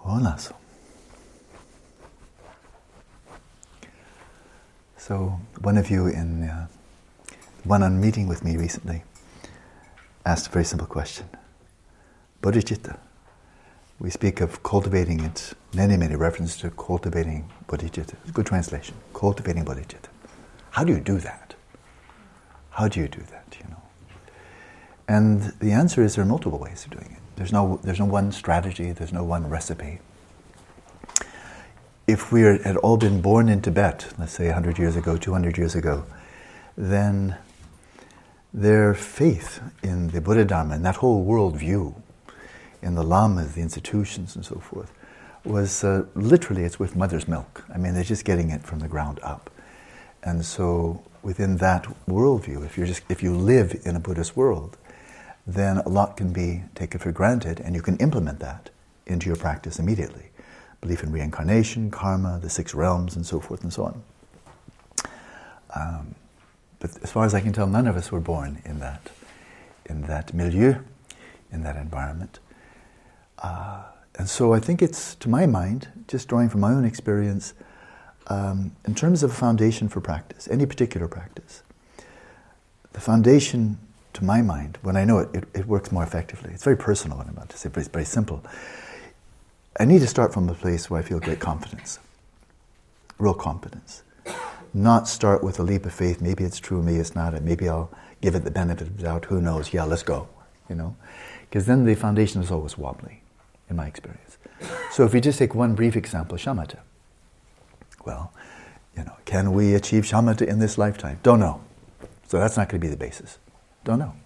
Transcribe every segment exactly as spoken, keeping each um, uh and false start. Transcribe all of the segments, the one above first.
Honaso. So one of you in uh, one on meeting with me recently asked a very simple question. Bodhicitta. We speak of cultivating it, many, many references to cultivating bodhicitta. It's a good translation. Cultivating bodhicitta. How do you do that? How do you do that, you know? And the answer is there are multiple ways of doing it. There's no, there's no one strategy, there's no one recipe. If we had all been born in Tibet, let's say one hundred years ago, two hundred years ago, then their faith in the Buddha Dharma and that whole worldview, in the lamas, the institutions and so forth, was uh, literally, it's with mother's milk. I mean, they're just getting it from the ground up. And so within that worldview, if you're just if you live in a Buddhist world, then a lot can be taken for granted and you can implement that into your practice immediately. Belief in reincarnation, karma, the six realms, and so forth and so on. Um, but as far as I can tell, none of us were born in that, in that milieu, in that environment. Uh, and so I think it's, to my mind, just drawing from my own experience, um, in terms of a foundation for practice, any particular practice, the foundation, to my mind, when I know it, it, it works more effectively. It's very personal what I'm about to say, but it's very simple. I need to start from a place where I feel great confidence, real confidence. Not start with a leap of faith, maybe it's true, maybe it's not, and maybe I'll give it the benefit of the doubt, who knows, yeah, let's go, you know. Because then the foundation is always wobbly, in my experience. So if we just take one brief example, shamatha. Well, you know, can we achieve shamatha in this lifetime? Don't know. So that's not going to be the basis. Don't know.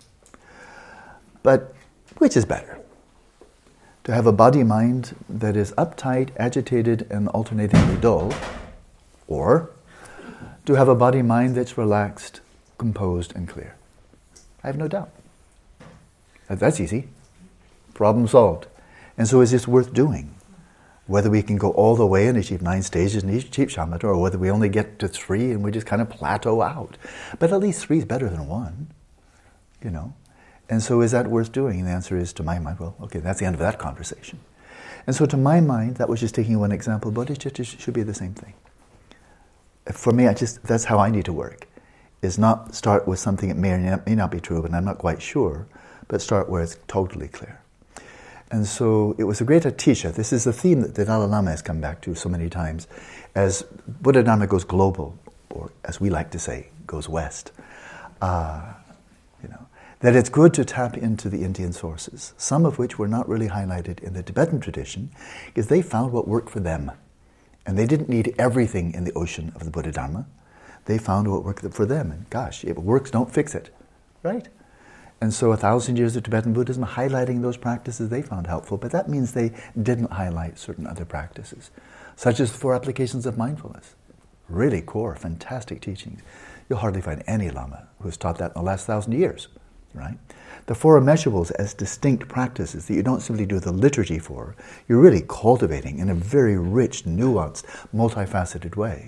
But which is better? To have a body-mind that is uptight, agitated, and alternatingly dull, or to have a body-mind that's relaxed, composed, and clear? I have no doubt. That's easy. Problem solved. And so is this worth doing? Whether we can go all the way and achieve nine stages and achieve shamatha, or whether we only get to three and we just kind of plateau out. But at least three is better than one, you know. And so is that worth doing? And the answer is, to my mind, well, okay, that's the end of that conversation. And so to my mind, that was just taking one example, bodhicitta should be the same thing. For me, I just that's how I need to work, is not start with something that may or not, may not be true, but I'm not quite sure, but start where it's totally clear. And so it was a great atisha. This is the theme that the Dalai Lama has come back to so many times. As Buddha Dharma goes global, or as we like to say, goes west, uh, you know, that it's good to tap into the Indian sources, some of which were not really highlighted in the Tibetan tradition, because they found what worked for them. And they didn't need everything in the ocean of the Buddha Dharma. They found what worked for them. And gosh, if it works, don't fix it, right? And so a thousand years of Tibetan Buddhism highlighting those practices they found helpful, but that means they didn't highlight certain other practices, such as the four applications of mindfulness. Really core, fantastic teachings. You'll hardly find any Lama who's taught that in the last thousand years, right? The four immeasurables as distinct practices that you don't simply do the liturgy for, you're really cultivating in a very rich, nuanced, multifaceted way.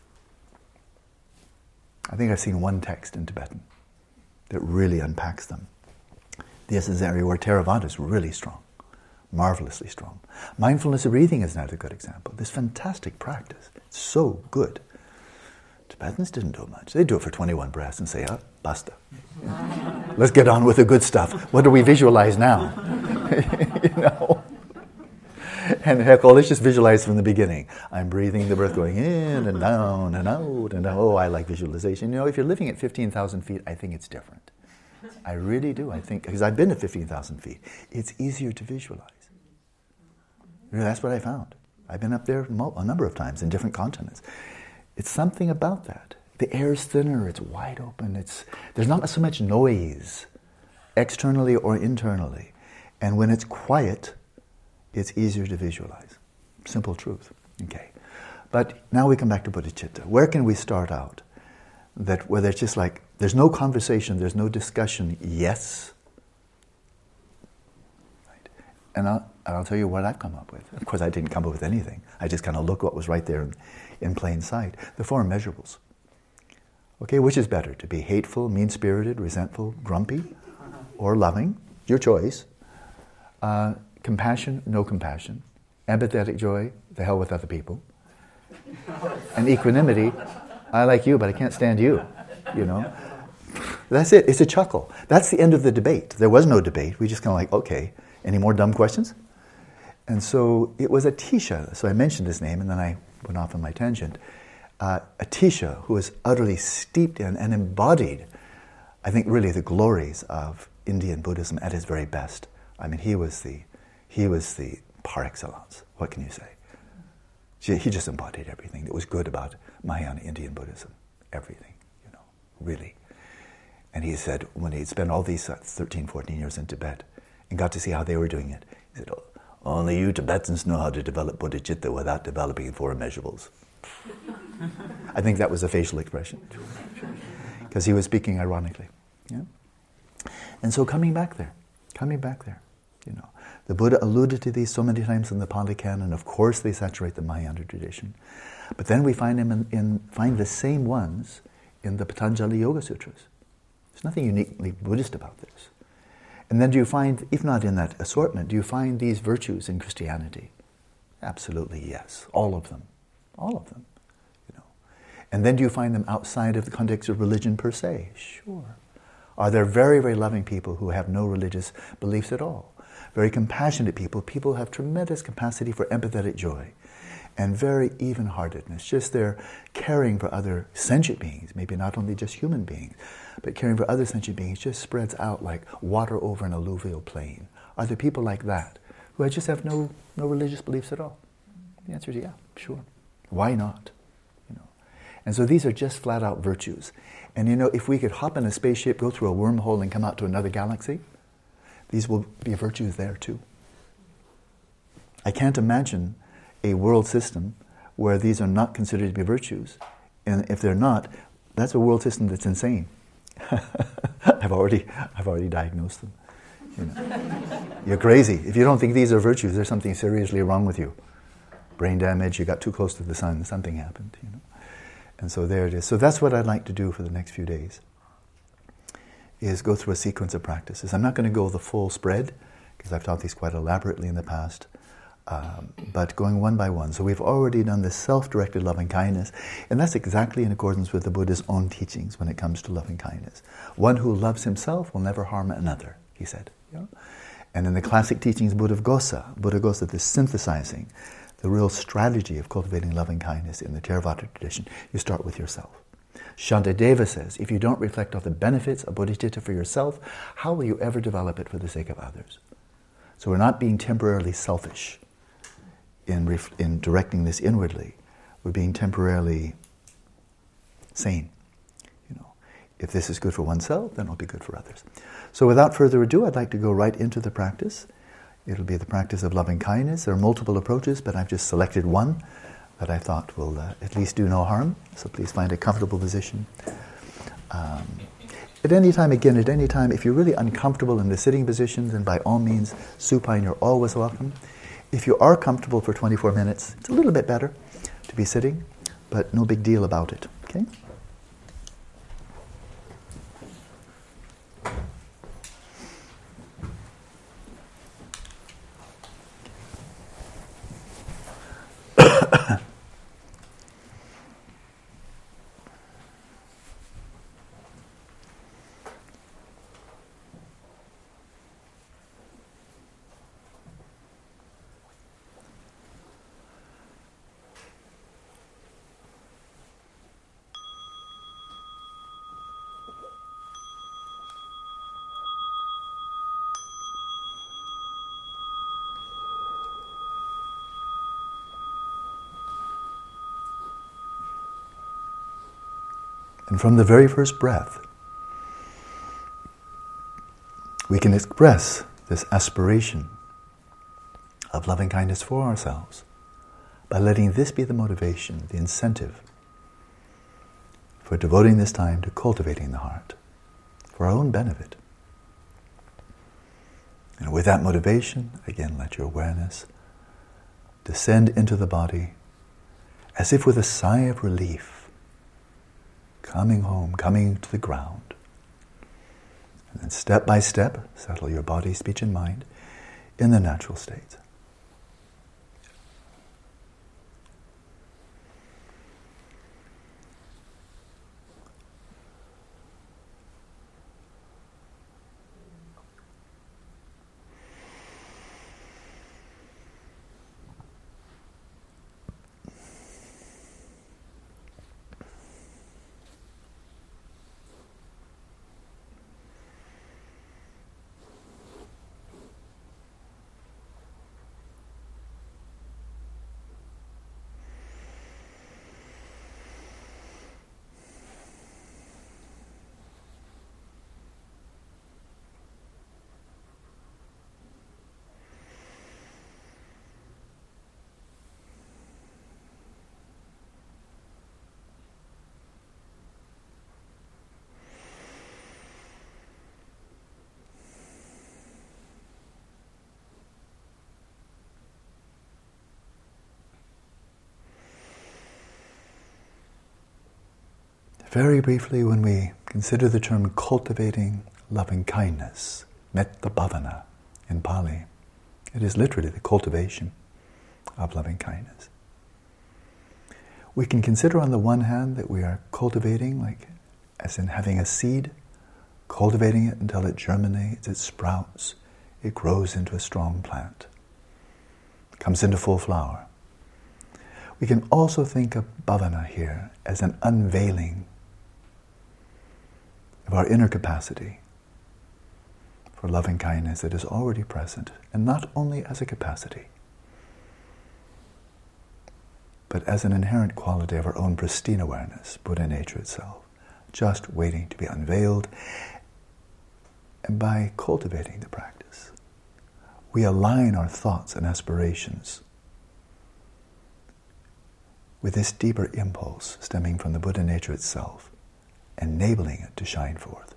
I think I've seen one text in Tibetan that really unpacks them. This is an area where Theravada is really strong, marvelously strong. Mindfulness of breathing is another good example. This fantastic practice, it's so good. Tibetans didn't do much. They do it for twenty-one breaths and say, ah, basta. Let's get on with the good stuff. What do we visualize now? You know? And heck, oh, let's just visualize from the beginning. I'm breathing the breath going in and down and out and down. Oh, I like visualization. You know, if you're living at fifteen thousand feet, I think it's different. I really do. I think, because I've been to fifteen thousand feet, it's easier to visualize. You know, that's what I found. I've been up there a number of times in different continents. It's something about that. The air is thinner, it's wide open, it's there's not so much noise, externally or internally. And when it's quiet, it's easier to visualize. Simple truth. Okay. But now we come back to bodhicitta. Where can we start out? That whether it's just like, there's no conversation, there's no discussion, yes. Right. And I'll, I'll tell you what I've come up with. Of course, I didn't come up with anything. I just kind of looked what was right there in, in plain sight. The four immeasurables. Okay, which is better? To be hateful, mean-spirited, resentful, grumpy, or loving? Your choice. Uh, compassion, no compassion. Empathetic joy, the hell with other people. And equanimity, I like you, but I can't stand you. You know, that's it. It's a chuckle. That's the end of the debate. There was no debate. We just kind of like, okay, any more dumb questions? And so it was Atisha. So I mentioned his name, and then I went off on my tangent. Uh, Atisha, who was utterly steeped in and embodied, I think, really the glories of Indian Buddhism at its very best. I mean, he was the he was the par excellence. What can you say? He just embodied everything that was good about Mahayana Indian Buddhism. Everything, you know, really. And he said, when he'd spent all these uh, thirteen, fourteen years in Tibet and got to see how they were doing it, he said, oh, only you Tibetans know how to develop bodhicitta without developing four immeasurables. I think that was a facial expression. Because he was speaking ironically. Yeah? And so coming back there, coming back there, you know, the Buddha alluded to these so many times in the Pali Canon. Of course, they saturate the Mahayana tradition. But then we find them in, in find the same ones in the Patanjali Yoga Sutras. There's nothing uniquely Buddhist about this. And then do you find, if not in that assortment, do you find these virtues in Christianity? Absolutely, yes. All of them. All of them. You know. And then do you find them outside of the context of religion per se? Sure. Are there very, very loving people who have no religious beliefs at all? Very compassionate people. People who have tremendous capacity for empathetic joy and very even-heartedness. Just their caring for other sentient beings, maybe not only just human beings, but caring for other sentient beings just spreads out like water over an alluvial plain. Are there people like that who just have no, no religious beliefs at all? The answer is yeah, sure. Why not? You know. And so these are just flat-out virtues. And you know, if we could hop in a spaceship, go through a wormhole and come out to another galaxy, these will be virtues there too. I can't imagine a world system where these are not considered to be virtues. And if they're not, that's a world system that's insane. I've already I've already diagnosed them. You know. You're crazy. If you don't think these are virtues, there's something seriously wrong with you. Brain damage, you got too close to the sun, something happened, you know. And so there it is. So that's what I'd like to do for the next few days, is go through a sequence of practices. I'm not going to go the full spread, because I've taught these quite elaborately in the past, um, but going one by one. So we've already done this self-directed loving kindness, and that's exactly in accordance with the Buddha's own teachings when it comes to loving kindness. One who loves himself will never harm another, he said. You know? And in the classic teachings, Buddhaghosa, Buddhaghosa, the synthesizing, the real strategy of cultivating loving kindness in the Theravada tradition, you start with yourself. Shantideva says, if you don't reflect on the benefits of bodhicitta for yourself, how will you ever develop it for the sake of others? So we're not being temporarily selfish in, ref- in directing this inwardly. We're being temporarily sane. You know, if this is good for oneself, then it'll be good for others. So without further ado, I'd like to go right into the practice. It'll be the practice of loving kindness. There are multiple approaches, but I've just selected one that I thought will uh, at least do no harm. So please find a comfortable position. Um, at any time, again, at any time, if you're really uncomfortable in the sitting position, then by all means, supine, you're always welcome. If you are comfortable for twenty-four minutes, it's a little bit better to be sitting, but no big deal about it, okay? And from the very first breath, we can express this aspiration of loving kindness for ourselves by letting this be the motivation, the incentive for devoting this time to cultivating the heart for our own benefit. And with that motivation, again, let your awareness descend into the body as if with a sigh of relief, coming home, coming to the ground. And then step by step, settle your body, speech, and mind in the natural state. Very briefly, when we consider the term cultivating loving kindness, metta bhavana in Pali, it is literally the cultivation of loving kindness. We can consider on the one hand that we are cultivating, like as in having a seed, cultivating it until it germinates, it sprouts, it grows into a strong plant, comes into full flower. We can also think of bhavana here as an unveiling of our inner capacity for loving kindness that is already present, and not only as a capacity, but as an inherent quality of our own pristine awareness, Buddha nature itself, just waiting to be unveiled. And by cultivating the practice, we align our thoughts and aspirations with this deeper impulse stemming from the Buddha nature itself, enabling it to shine forth.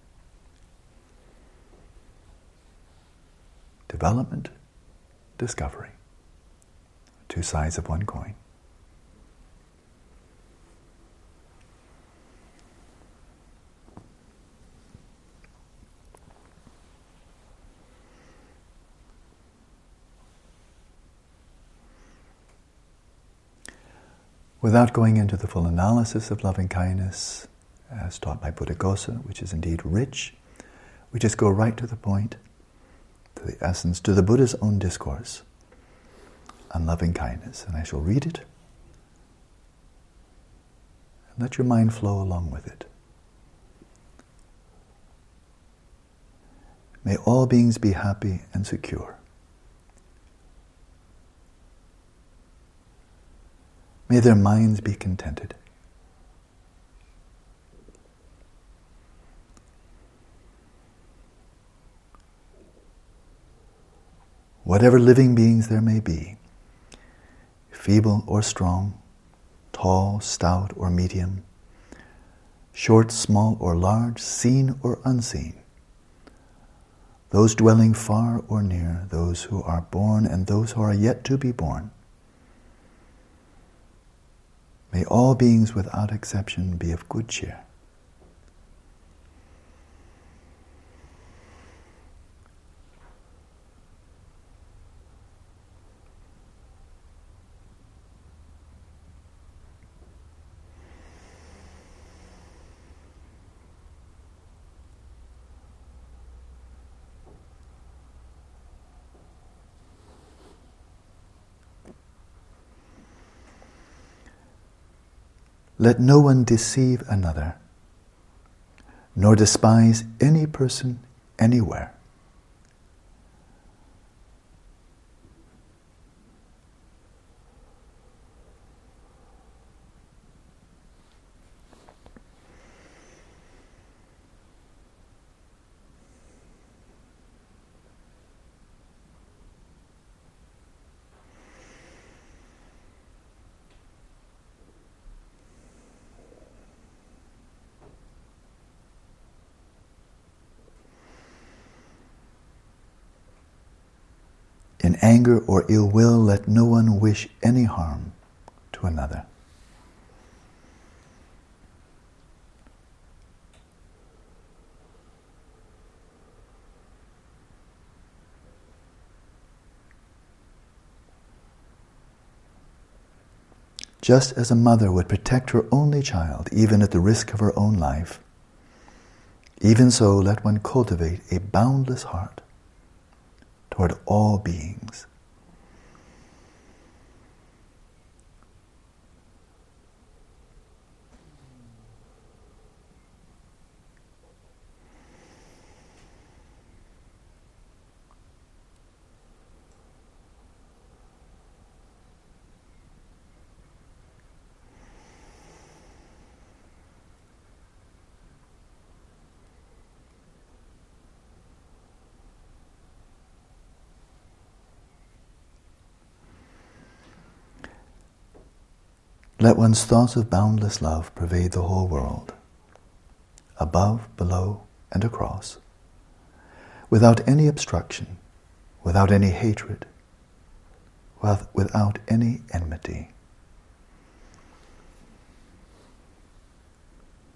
Development, discovery, two sides of one coin. Without going into the full analysis of loving kindness, as taught by Buddhaghosa, which is indeed rich, we just go right to the point, to the essence, to the Buddha's own discourse on loving kindness. And I shall read it, and let your mind flow along with it. May all beings be happy and secure. May their minds be contented. Whatever living beings there may be, feeble or strong, tall, stout or medium, short, small or large, seen or unseen, those dwelling far or near, those who are born and those who are yet to be born, may all beings without exception be of good cheer. Let no one deceive another, nor despise any person anywhere. In anger or ill will, let no one wish any harm to another. Just as a mother would protect her only child, even at the risk of her own life, even so let one cultivate a boundless heart toward all beings. Let one's thoughts of boundless love pervade the whole world, above, below, and across, without any obstruction, without any hatred, without any enmity.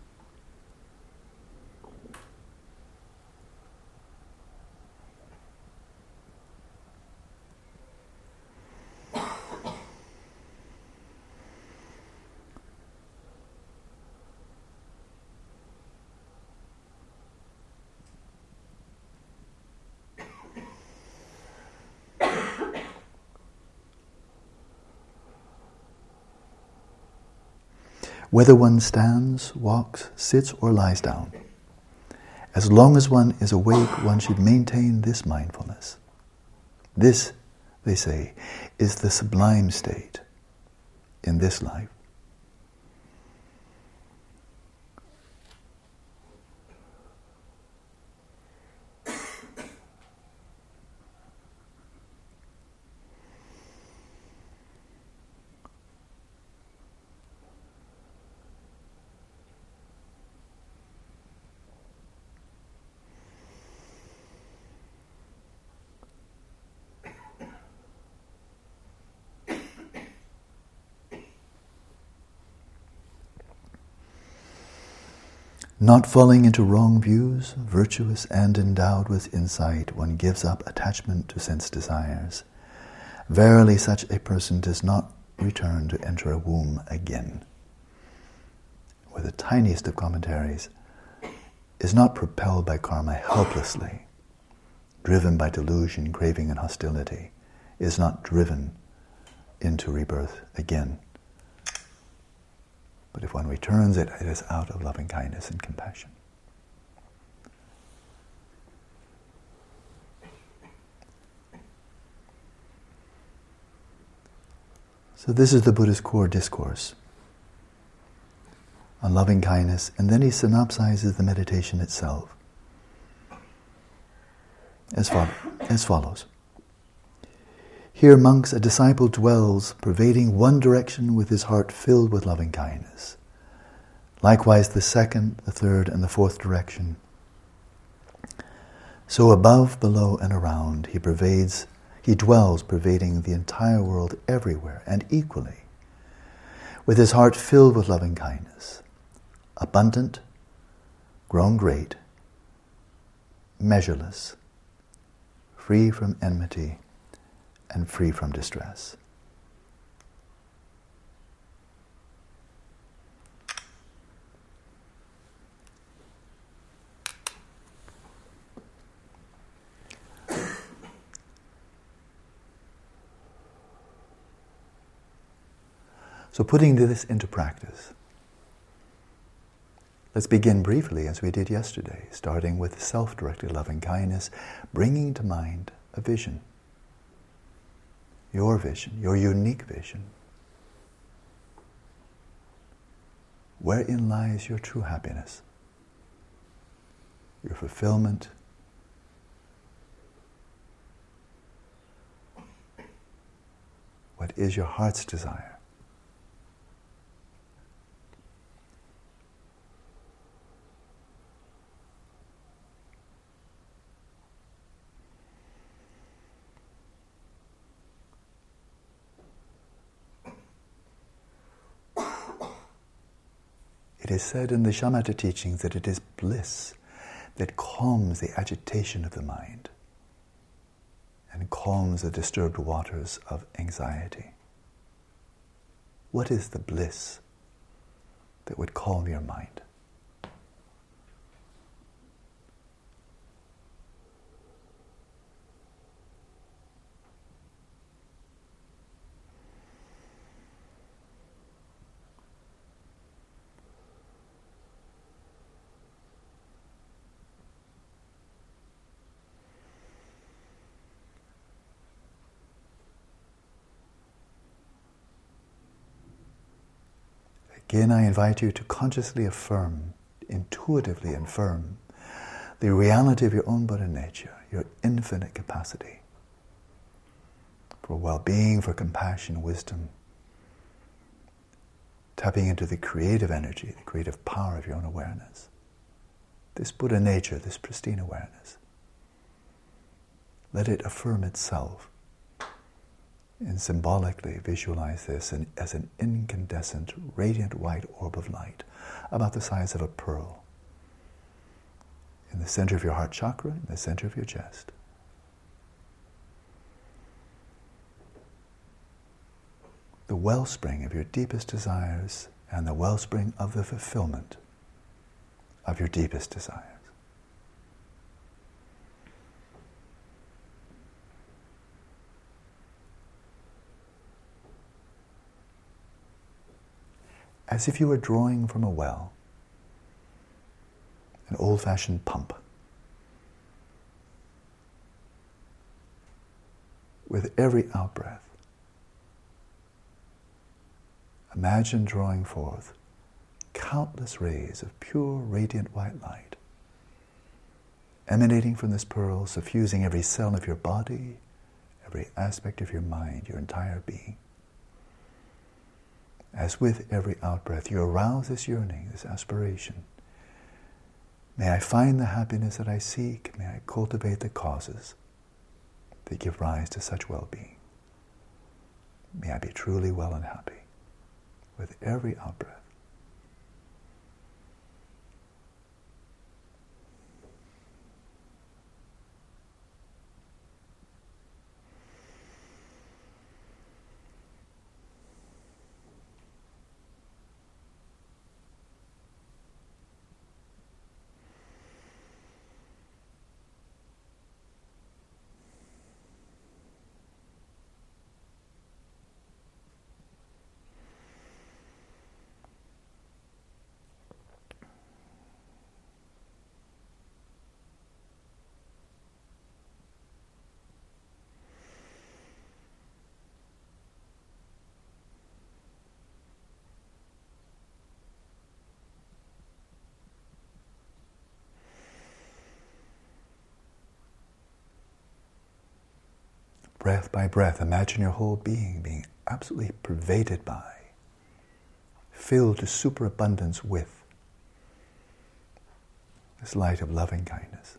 whether one stands, walks, sits, or lies down. As long as one is awake, one should maintain this mindfulness. This, they say, is the sublime state in this life. Not falling into wrong views, virtuous and endowed with insight, one gives up attachment to sense desires. Verily, such a person does not return to enter a womb again. With the tiniest of commentaries, is not propelled by karma helplessly, driven by delusion, craving, and hostility, is not driven into rebirth again. But if one returns it, it is out of loving kindness and compassion. So this is the Buddha's core discourse on loving kindness, and then he synopsizes the meditation itself as, fo- as follows. Here, monks, a disciple dwells, pervading one direction with his heart filled with loving kindness. Likewise, the second, the third, and the fourth direction. So above, below, and around, he pervades, he dwells, pervading the entire world everywhere and equally, with his heart filled with loving kindness, abundant, grown great, measureless, free from enmity, and free from distress. So putting this into practice, let's begin briefly as we did yesterday, starting with self-directed loving kindness, bringing to mind a vision. Your vision, your unique vision. Wherein lies your true happiness, your fulfillment, what is your heart's desire? It is said in the Shamatha teachings that it is bliss that calms the agitation of the mind and calms the disturbed waters of anxiety. What is the bliss that would calm your mind? Again, I invite you to consciously affirm, intuitively affirm, the reality of your own Buddha nature, your infinite capacity for well-being, for compassion, wisdom, tapping into the creative energy, the creative power of your own awareness. This Buddha nature, this pristine awareness. Let it affirm itself. And symbolically visualize this in, as an incandescent, radiant white orb of light, about the size of a pearl, in the center of your heart chakra, in the center of your chest. The wellspring of your deepest desires and the wellspring of the fulfillment of your deepest desires. as if you were drawing from a well, an old-fashioned pump. With every out-breath, imagine drawing forth countless rays of pure, radiant white light, emanating from this pearl, suffusing every cell of your body, every aspect of your mind, your entire being. As with every out-breath, you arouse this yearning, this aspiration. May I find the happiness that I seek. May I cultivate the causes that give rise to such well-being. May I be truly well and happy with every out-breath. Breath by breath, imagine your whole being being absolutely pervaded by, filled to superabundance with this light of loving kindness.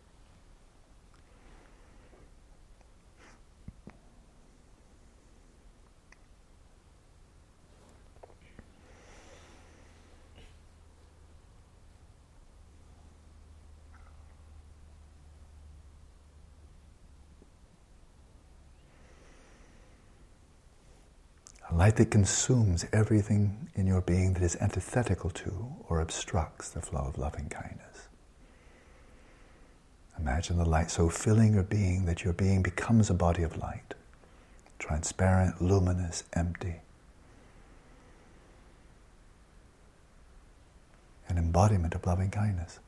A light that consumes everything in your being that is antithetical to or obstructs the flow of loving kindness. Imagine the light so filling your being that your being becomes a body of light, transparent, luminous, empty. An embodiment of loving kindness.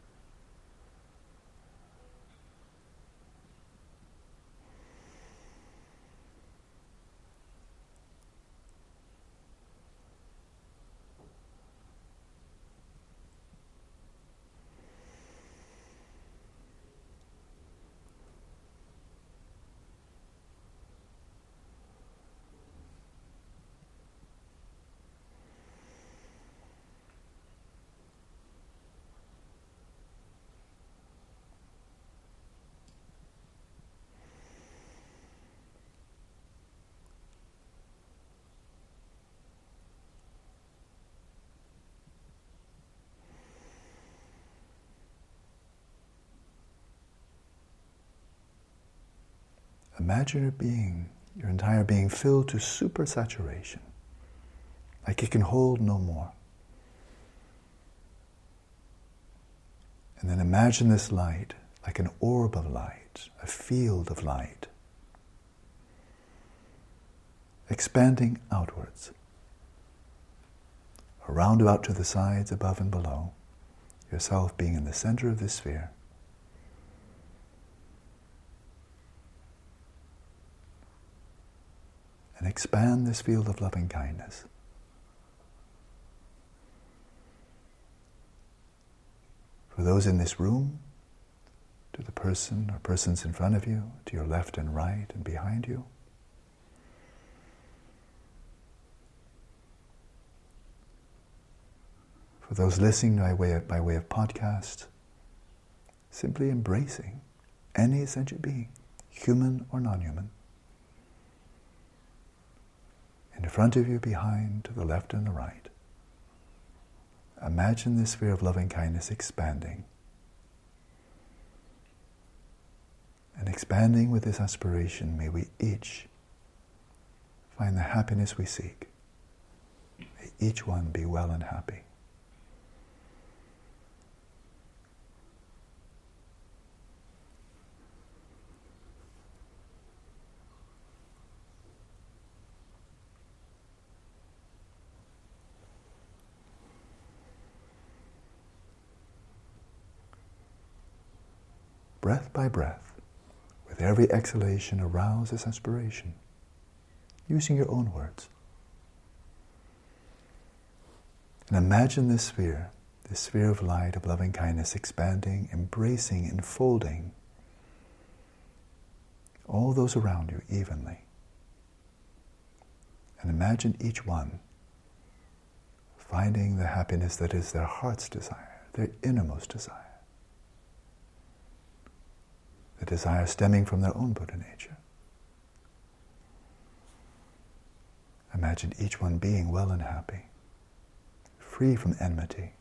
Imagine your being, your entire being filled to supersaturation, like it can hold no more. And then imagine this light like an orb of light, a field of light, expanding outwards, around about to the sides, above and below, yourself being in the center of this sphere. And expand this field of loving kindness. For those in this room, to the person or persons in front of you, to your left and right and behind you. For those listening by way of, by way of podcast, simply embracing any sentient being, human or non-human. In front of you, behind, to the left and the right. Imagine this sphere of loving kindness expanding. And expanding with this aspiration, may we each find the happiness we seek. May each one be well and happy. breath by breath, with every exhalation, arouse this aspiration, using your own words. And imagine this sphere, this sphere of light, of loving kindness, expanding, embracing, enfolding all those around you evenly. And imagine each one finding the happiness that is their heart's desire, their innermost desire. The desire stemming from their own Buddha nature. Imagine each one being well and happy, free from enmity.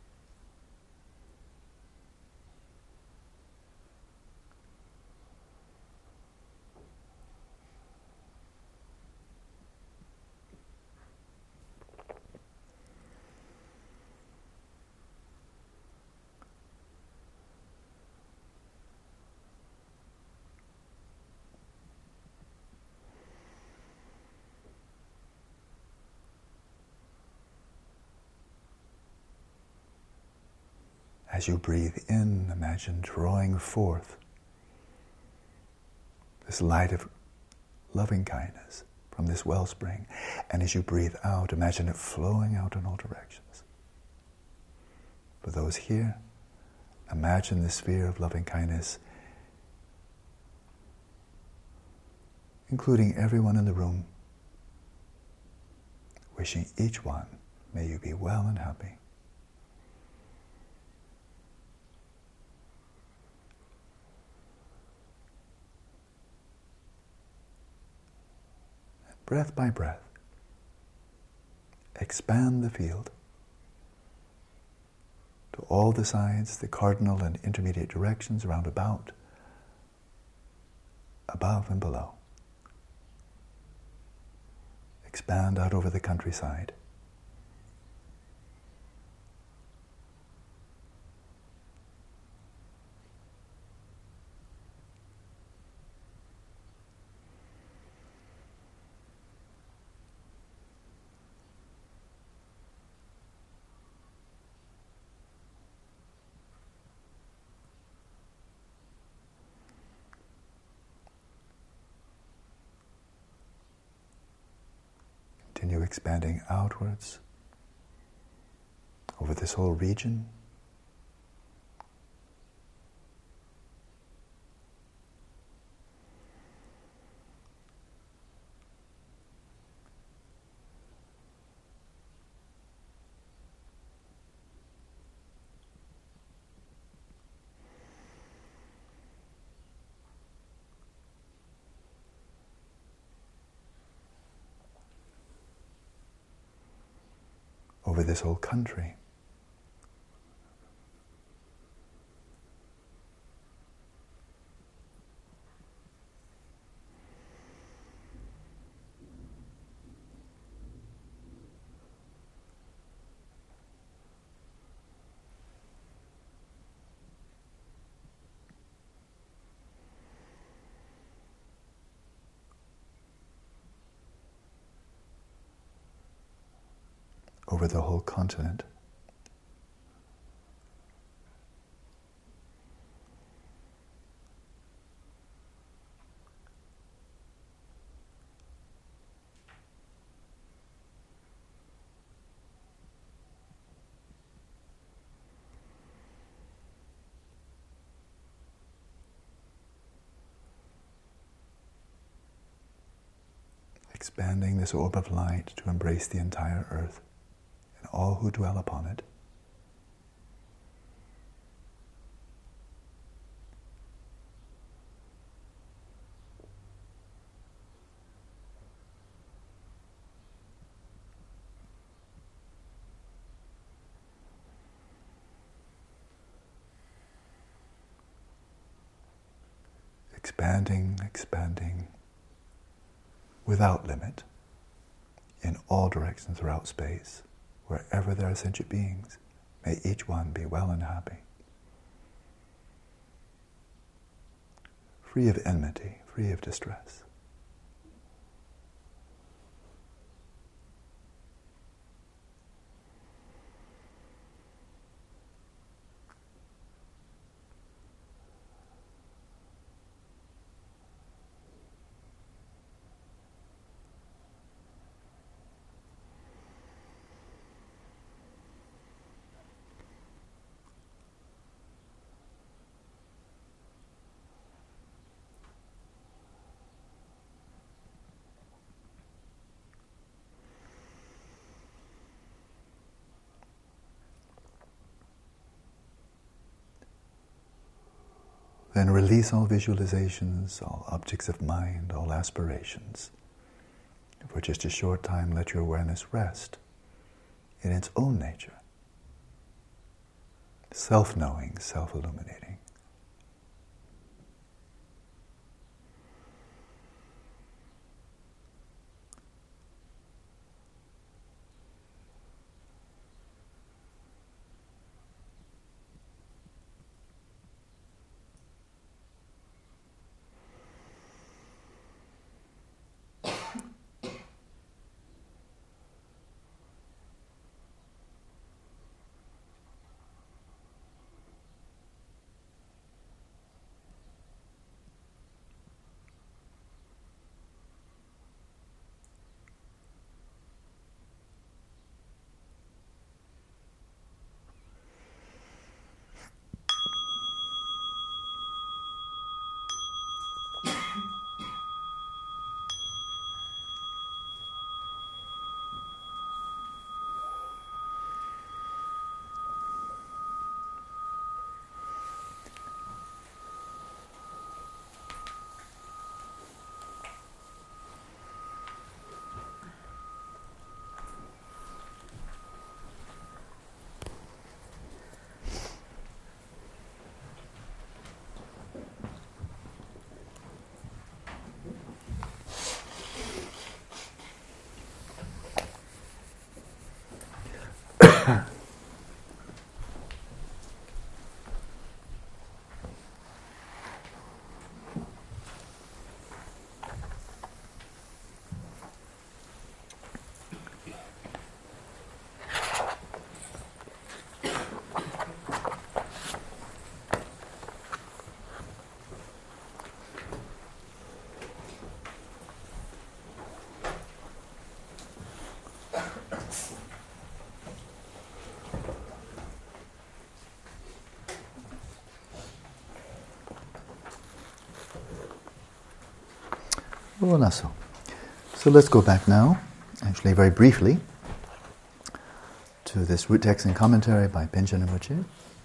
As you breathe in, imagine drawing forth this light of loving kindness from this wellspring. And as you breathe out, imagine it flowing out in all directions. For those here, imagine the sphere of loving kindness, including everyone in the room, wishing each one, may you be well and happy. Breath by breath, expand the field to all the sides, the cardinal and intermediate directions round about, above and below. Expand out over the countryside. Continue expanding outwards over this whole region. Over this whole country. Over the whole continent. Expanding this orb of light to embrace the entire earth and all who dwell upon it. Expanding, expanding, without limit, in all directions throughout space, wherever there are sentient beings, may each one be well and happy, free of enmity, free of distress. then release all visualizations, all objects of mind, all aspirations. For just a short time, let your awareness rest in its own nature, self-knowing, self-illuminating. Well, so. so let's go back now, actually very briefly, to this root text and commentary by Panchen Rinpoche.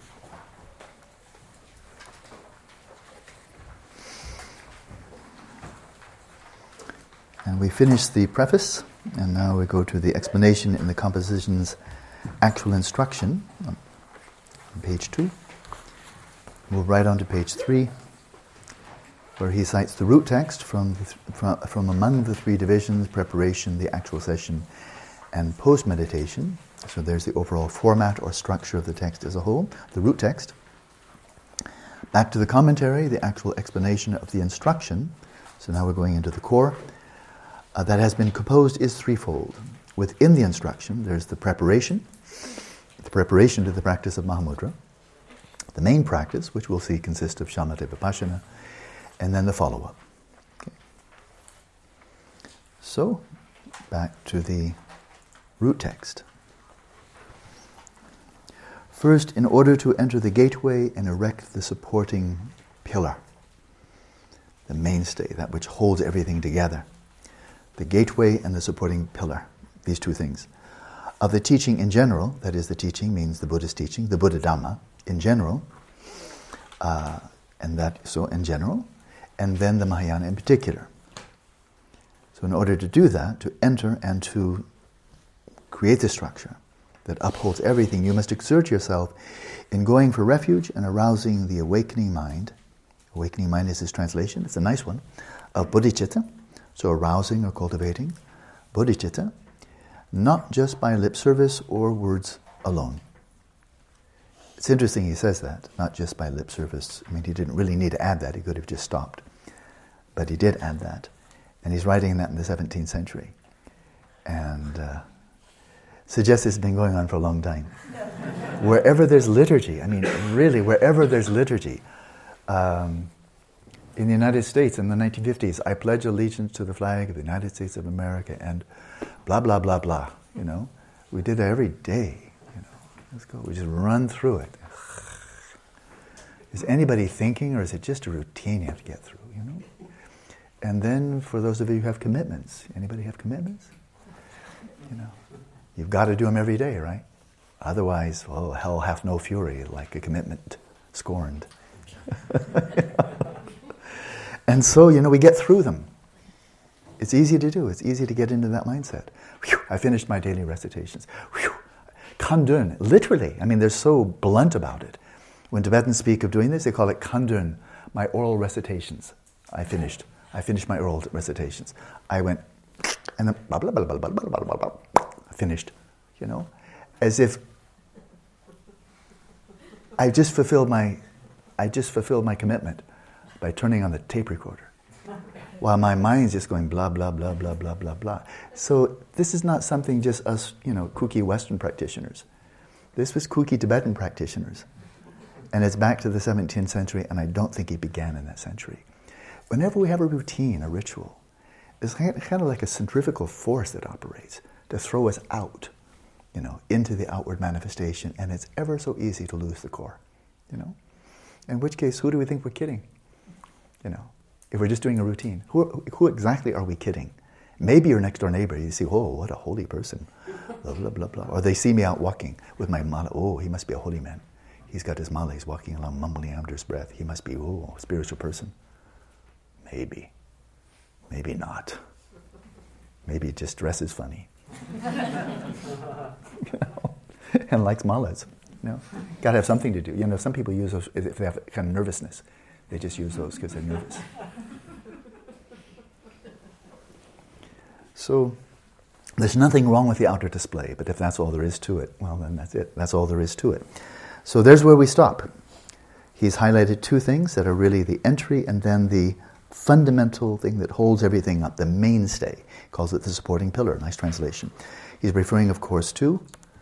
And we finished the preface, and now we go to the explanation in the composition's actual instruction on page two. We'll write on to page three, where he cites the root text from, the th- from, from among the three divisions: preparation, the actual session, and post-meditation. So there's the overall format or structure of the text as a whole, the root text. Back to the commentary, the actual explanation of the instruction. So now we're going into the core. Uh, that has been composed is threefold. Within the instruction, there's the preparation, the preparation to the practice of Mahamudra, the main practice, which we'll see consists of shamatha vipassana, and then the follow-up. Okay. So, back to the root text. First, in order to enter the gateway and erect the supporting pillar, the mainstay, that which holds everything together, the gateway and the supporting pillar, these two things, of the teaching in general, that is, the teaching means the Buddhist teaching, the Buddha Dhamma in general, uh, and that so in general, and then the Mahayana in particular. So in order to do that, to enter and to create the structure that upholds everything, you must exert yourself in going for refuge and arousing the awakening mind. Awakening mind is his translation, it's a nice one, of bodhicitta, so arousing or cultivating bodhicitta, not just by lip service or words alone. It's interesting he says that, not just by lip service. I mean, he didn't really need to add that, he could have just stopped. But he did add that. And he's writing that in the seventeenth century. And uh, suggests it's been going on for a long time. Wherever there's liturgy, I mean, really, wherever there's liturgy, um, in the United States in the nineteen fifties, I pledge allegiance to the flag of the United States of America and blah, blah, blah, blah, you know. We did that every day. Let's go. We just run through it. Is anybody thinking, or is it just a routine you have to get through, you know? And then for those of you who have commitments, anybody have commitments? You know, you've got to do them every day, right? Otherwise, well, hell hath no fury, like a commitment scorned. And so, you know, we get through them. It's easy to do. It's easy to get into that mindset. Whew, I finished my daily recitations. Whew. Kandun, literally. I mean, they're so blunt about it. When Tibetans speak of doing this, they call it kandun, my oral recitations. I finished. I finished my oral recitations. I went, and then blah, blah, blah, blah, blah, blah, blah, blah, blah, finished, you know, as if I just fulfilled my, I just fulfilled my commitment by turning on the tape recorder, while my mind's just going blah, blah, blah, blah, blah, blah, blah. So this is not something just us, you know, kooky Western practitioners. This was kooky Tibetan practitioners. And it's back to the seventeenth century, and I don't think it began in that century. Whenever we have a routine, a ritual, it's kind of like a centrifugal force that operates to throw us out, you know, into the outward manifestation, and it's ever so easy to lose the core, you know. In which case, who do we think we're kidding? You know, if we're just doing a routine, who, who exactly are we kidding? Maybe your next door neighbor, you see, oh, what a holy person, blah, blah, blah, blah. Or they see me out walking with my mala, oh, he must be a holy man. He's got his mala, he's walking along, mumbling under his breath. He must be, oh, a spiritual person. Maybe. Maybe not. Maybe he just dresses funny. You know? And likes malas. You know? Got to have something to do. You know, some people use those if they have kind of nervousness. They just use those because they're nervous. So, there's nothing wrong with the outer display, but if that's all there is to it, well, then that's it. That's all there is to it. So there's where we stop. He's highlighted two things that are really the entry and then the fundamental thing that holds everything up, the mainstay. He calls it the supporting pillar. Nice translation. He's referring, of course, to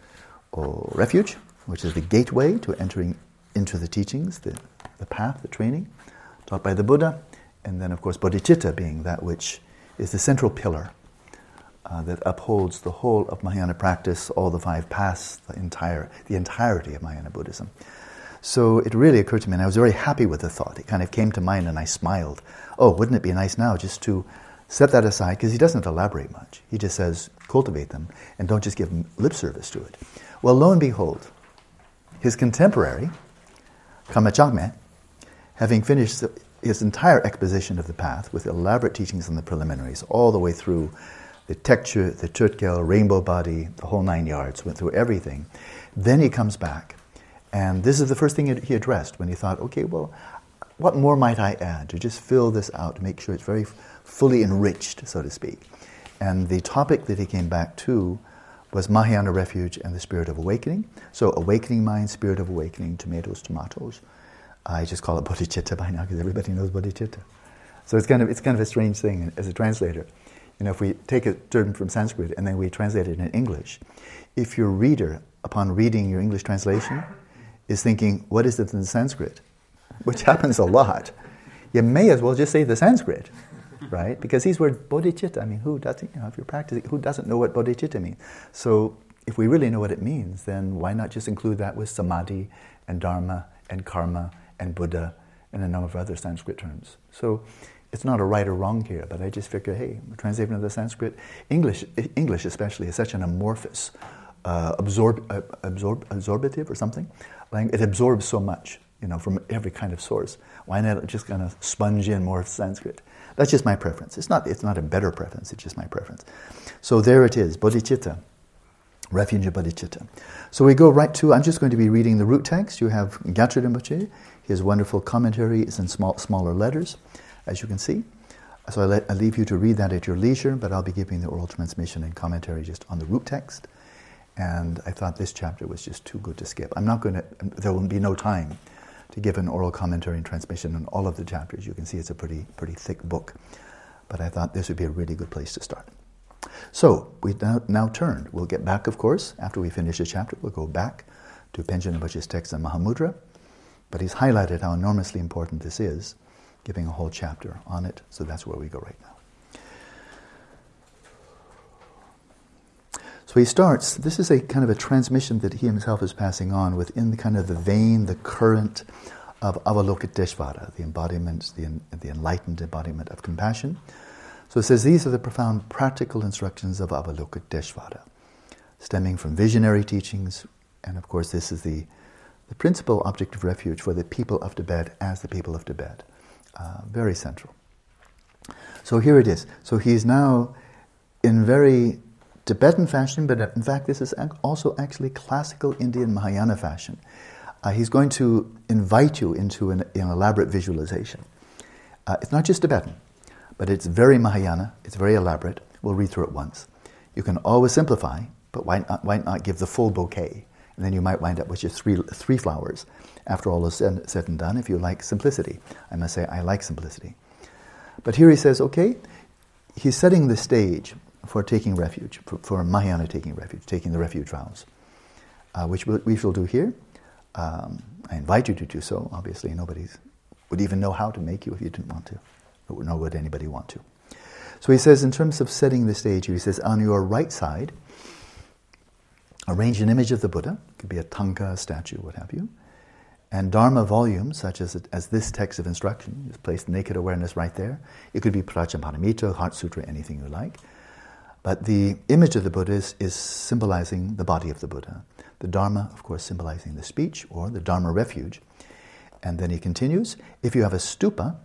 oh, refuge, which is the gateway to entering into the teachings, the, the path, the training taught by the Buddha, and then, of course, bodhicitta being that which is the central pillar uh, that upholds the whole of Mahayana practice, all the five paths, the entire, the entirety of Mahayana Buddhism. So it really occurred to me, and I was very happy with the thought. It kind of came to mind, and I smiled. Oh, wouldn't it be nice now just to set that aside, because he doesn't elaborate much. He just says, cultivate them, and don't just give lip service to it. Well, lo and behold, his contemporary, Karma Chagme, having finished his entire exposition of the path with elaborate teachings on the preliminaries, all the way through the texture, the Turtgel, rainbow body, the whole nine yards, went through everything. Then he comes back, and this is the first thing he addressed when he thought, okay, well, what more might I add to just fill this out, to make sure it's very fully enriched, so to speak. And the topic that he came back to was Mahayana refuge and the spirit of awakening. So awakening mind, spirit of awakening, tomatoes, tomatoes. I just call it bodhicitta by now because everybody knows bodhicitta. So it's kind of it's kind of a strange thing as a translator. You know, if we take a term from Sanskrit and then we translate it in English, if your reader, upon reading your English translation, is thinking, what is it in Sanskrit? Which happens a lot. You may as well just say the Sanskrit, right? Because these words, bodhicitta, I mean, who doesn't, you know, if you're practicing, who doesn't know what bodhicitta means? So if we really know what it means, then why not just include that with samadhi and dharma and karma and Buddha and a number of other Sanskrit terms? So it's not a right or wrong here, but I just figure, hey, translating the Sanskrit, English, English especially, is such an amorphous, uh, absorb, uh, absorb, absorbative or something. Like, it absorbs so much, you know, from every kind of source. Why not just kind of sponge in more Sanskrit? That's just my preference. It's not, it's not a better preference, it's just my preference. So there it is, bodhicitta, refuge of bodhicitta. So we go right to, I'm just going to be reading the root text. You have Gyatso Rinpoche. His wonderful commentary is in small, smaller letters, as you can see. So I, let, I leave you to read that at your leisure, but I'll be giving the oral transmission and commentary just on the root text. And I thought this chapter was just too good to skip. I'm not going to, there will be no time to give an oral commentary and transmission on all of the chapters. You can see it's a pretty pretty thick book. But I thought this would be a really good place to start. So, we now, now turned. We'll get back, of course, after we finish the chapter. We'll go back to Penchen Rinpoche's text on Mahamudra. But he's highlighted how enormously important this is, giving a whole chapter on it. So that's where we go right now. So he starts, this is a kind of a transmission that he himself is passing on within the kind of the vein, the current of Avalokiteshvara, the embodiment, the, the enlightened embodiment of compassion. So it says, these are the profound practical instructions of Avalokiteshvara, stemming from visionary teachings, and of course this is the, the principal object of refuge for the people of Tibet as the people of Tibet. Uh, very central. So here it is. So he's now in very Tibetan fashion, but in fact this is also actually classical Indian Mahayana fashion. Uh, he's going to invite you into an, an elaborate visualization. Uh, it's not just Tibetan, but it's very Mahayana, it's very elaborate. We'll read through it once. You can always simplify, but why not, why not give the full bouquet? And then you might wind up with just three, three flowers after all is said, said and done, if you like simplicity. I must say, I like simplicity. But here he says, okay, he's setting the stage for taking refuge, for, for Mahayana taking refuge, taking the refuge vows, uh, which we, we shall do here. Um, I invite you to do so. Obviously, nobody would even know how to make you if you didn't want to, or nor would anybody want to. So he says, in terms of setting the stage, he says, on your right side, arrange an image of the Buddha. It could be a tanka, a statue, what have you. And Dharma volumes, such as as this text of instruction, just place naked awareness right there. It could be Prajaparamita, Heart Sutra, anything you like. But the image of the Buddha is, is symbolizing the body of the Buddha. The Dharma, of course, symbolizing the speech, or the Dharma refuge. And then he continues, if you have a stupa,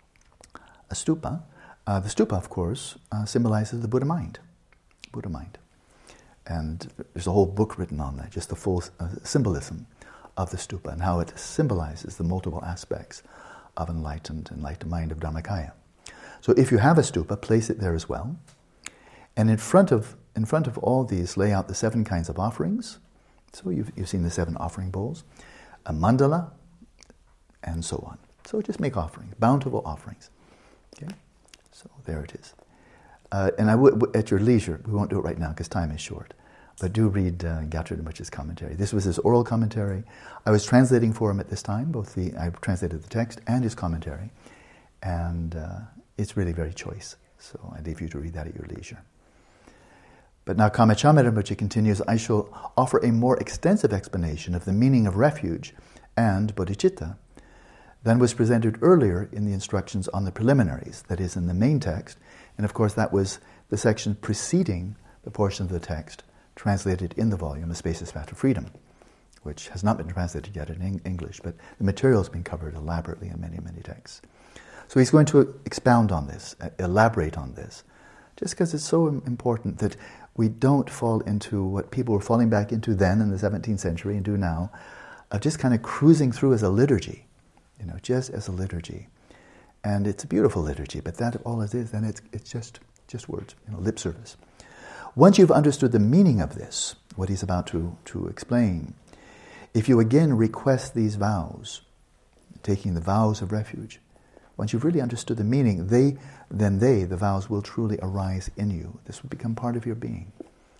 a stupa, uh, the stupa, of course, uh, symbolizes the Buddha mind. Buddha mind. And there's a whole book written on that, just the full uh, symbolism of the stupa and how it symbolizes the multiple aspects of enlightened, enlightened mind of Dharmakaya. So if you have a stupa, place it there as well. And in front of in front of all these, lay out the seven kinds of offerings. So you've, you've seen the seven offering bowls, a mandala, and so on. So just make offerings, bountiful offerings. Okay, so there it is. Uh, and I would, at your leisure, we won't do it right now because time is short, but do read uh, Gyatso Rinpoche's commentary. This was his oral commentary. I was translating for him at this time. Both the I translated the text and his commentary, and uh, it's really very choice. So I leave you to read that at your leisure. But now Kamachame Rinpoche continues, I shall offer a more extensive explanation of the meaning of refuge and bodhicitta than was presented earlier in the instructions on the preliminaries, that is, in the main text. And of course, that was the section preceding the portion of the text translated in the volume, A Spacious Path to Freedom, which has not been translated yet in English, but the material has been covered elaborately in many, many texts. So he's going to expound on this, elaborate on this, just because it's so important that we don't fall into what people were falling back into then in the seventeenth century and do now, of just kind of cruising through as a liturgy, you know, just as a liturgy. And it's a beautiful liturgy, but that all it is, then it's it's just just words, you know, lip service. Once you've understood the meaning of this, what he's about to, to explain, if you again request these vows, taking the vows of refuge, once you've really understood the meaning, they then they, the vows, will truly arise in you. This will become part of your being.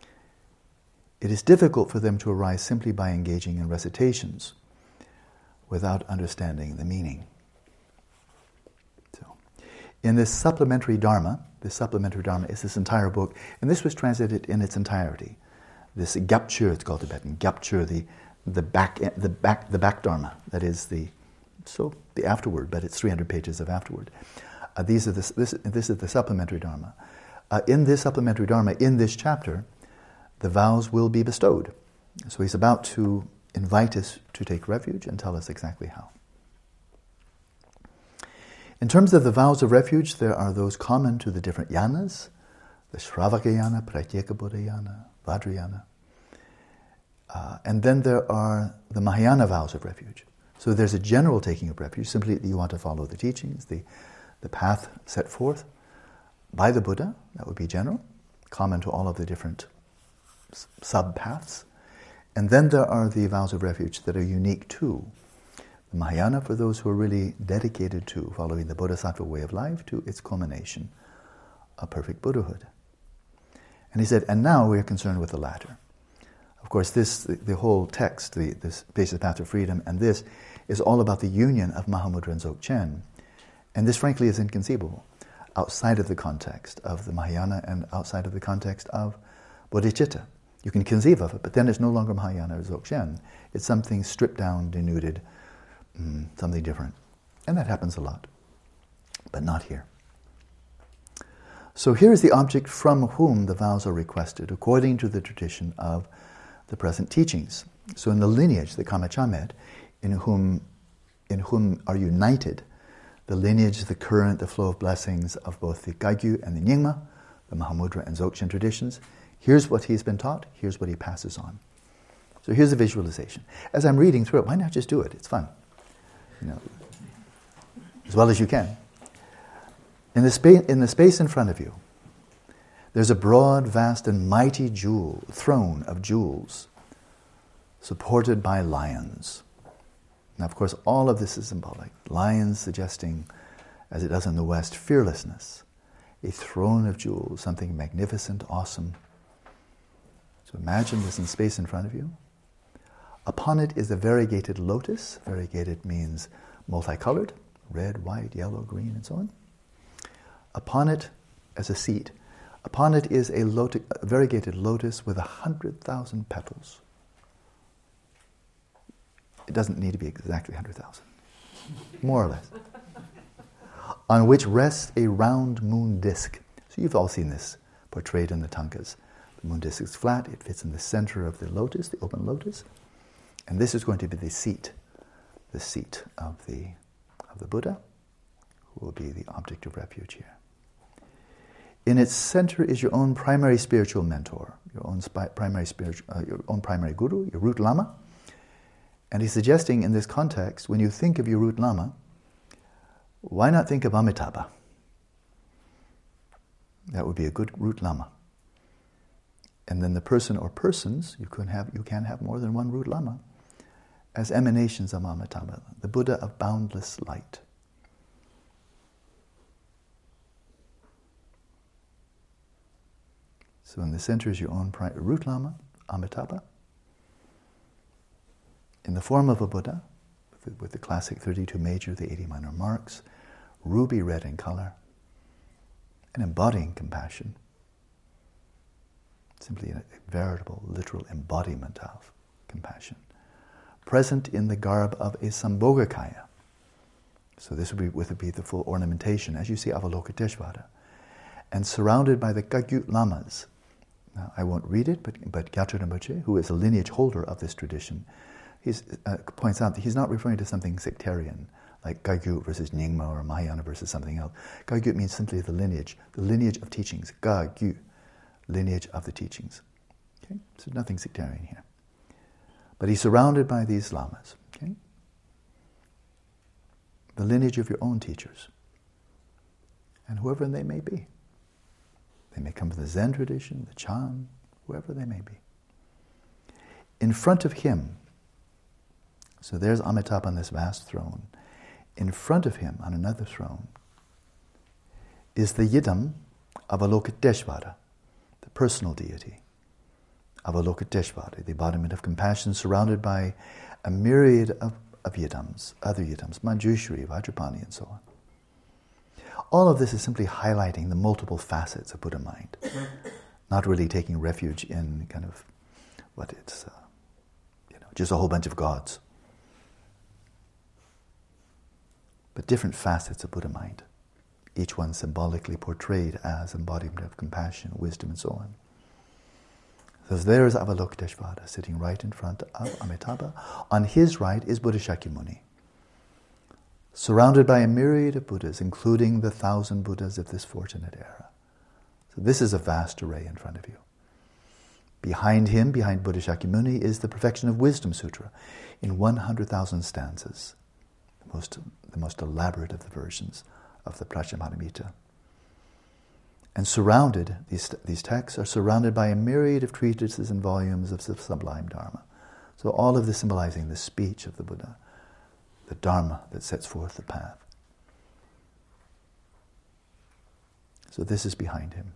It is difficult for them to arise simply by engaging in recitations without understanding the meaning. So, in this supplementary Dharma, this supplementary Dharma is this entire book, and this was translated in its entirety. This Gyapchur, it's called Tibetan, Gyapchur, the the back the back the back Dharma, that is the so the afterword, but it's three hundred pages of afterword. Uh, these are the, this this is the supplementary Dharma. Uh, in this supplementary Dharma, in this chapter, the vows will be bestowed. So he's about to invite us to take refuge and tell us exactly how. In terms of the vows of refuge, there are those common to the different yanas, the Shravaka yana, Pratyeka Buddha yana, Vajrayana. Uh, and then there are the Mahayana vows of refuge. So there's a general taking of refuge, simply that you want to follow the teachings, the, the path set forth by the Buddha, that would be general, common to all of the different s- sub-paths. And then there are the vows of refuge that are unique to the Mahayana, for those who are really dedicated to following the Bodhisattva way of life to its culmination, a perfect Buddhahood. And he said, and now we are concerned with the latter. Of course, this the, the whole text, the this Spacious Path to Freedom, and this is all about the union of Mahamudra and Dzogchen. And this, frankly, is inconceivable outside of the context of the Mahayana and outside of the context of bodhicitta. You can conceive of it, but then it's no longer Mahayana or Dzogchen. It's something stripped down, denuded, mm, something different. And that happens a lot, but not here. So here is the object from whom the vows are requested, according to the tradition of the present teachings. So in the lineage, the Kamachamed, in whom, in whom are united the lineage, the current, the flow of blessings of both the Kagyu and the Nyingma, the Mahamudra and Dzogchen traditions. Here's what he's been taught, here's what he passes on. So here's a visualization. As I'm reading through it, why not just do it? It's fun. You know, as well as you can. In the, spa- in the space in front of you, there's a broad, vast, and mighty jewel, throne of jewels, supported by lions. Now, of course, all of this is symbolic. Lions suggesting, as it does in the West, fearlessness. A throne of jewels, something magnificent, awesome. So imagine this in space in front of you. Upon it is a variegated lotus. Variegated means multicolored, red, white, yellow, green, and so on. Upon it, as a seat, upon it is a, lot- a variegated lotus with a hundred thousand petals. It doesn't need to be exactly a hundred thousand, more or less. On which rests a round moon disk. So you've all seen this portrayed in the tankas. The moon disk is flat, it fits in the center of the lotus, the open lotus. And this is going to be the seat, the seat of the, of the Buddha, who will be the object of refuge here. In its center is your own primary spiritual mentor, your own spi- primary spiritual, uh, your own primary guru, your root lama. And he's suggesting in this context, when you think of your root lama, why not think of Amitabha? That would be a good root lama. And then the person or persons, you can have you can have more than one root lama, as emanations of Amitabha, the Buddha of boundless light. So in the center is your own pri- root lama, Amitabha, in the form of a Buddha, with the, with the classic thirty-two major, the eighty minor marks, ruby red in color, and embodying compassion. Simply a veritable, literal embodiment of compassion. Present in the garb of a Sambhogakaya. So this would be, would be the full ornamentation, as you see Avalokiteshvara. And surrounded by the Kagyu Lamas. Now, I won't read it, but, but Gyatso Rinpoche, who is a lineage holder of this tradition, he uh, points out that he's not referring to something sectarian, like Kagyu versus Nyingma or Mahayana versus something else. Kagyu means simply the lineage, the lineage of teachings. Kagyu, lineage of the teachings. Okay? So nothing sectarian here. But he's surrounded by these lamas. Okay? The lineage of your own teachers. And whoever they may be. They may come from the Zen tradition, the Chan, whoever they may be. In front of him, so there's Amitabha on this vast throne. In front of him, on another throne, is the Yidam of Avalokiteshvara, the personal deity. Avalokiteshvara, the embodiment of compassion, surrounded by a myriad of, of Yidams, other Yidams, Manjushri, Vajrapani, and so on. All of this is simply highlighting the multiple facets of Buddha mind, not really taking refuge in kind of what it's, uh, you know, just a whole bunch of gods. But different facets of Buddha mind, each one symbolically portrayed as embodiment of compassion, wisdom, and so on. So there's Avalokiteshvara sitting right in front of Amitabha. On his right is Buddha Shakyamuni, surrounded by a myriad of Buddhas, including the thousand Buddhas of this fortunate era. So this is a vast array in front of you. Behind him, behind Buddha Shakyamuni, is the Perfection of Wisdom Sutra in one hundred thousand stanzas, the most, the most elaborate of the versions of the Prajnaparamita. And surrounded, these, these texts are surrounded by a myriad of treatises and volumes of the sublime Dharma. So all of this symbolizing the speech of the Buddha, the Dharma that sets forth the path. So this is behind him.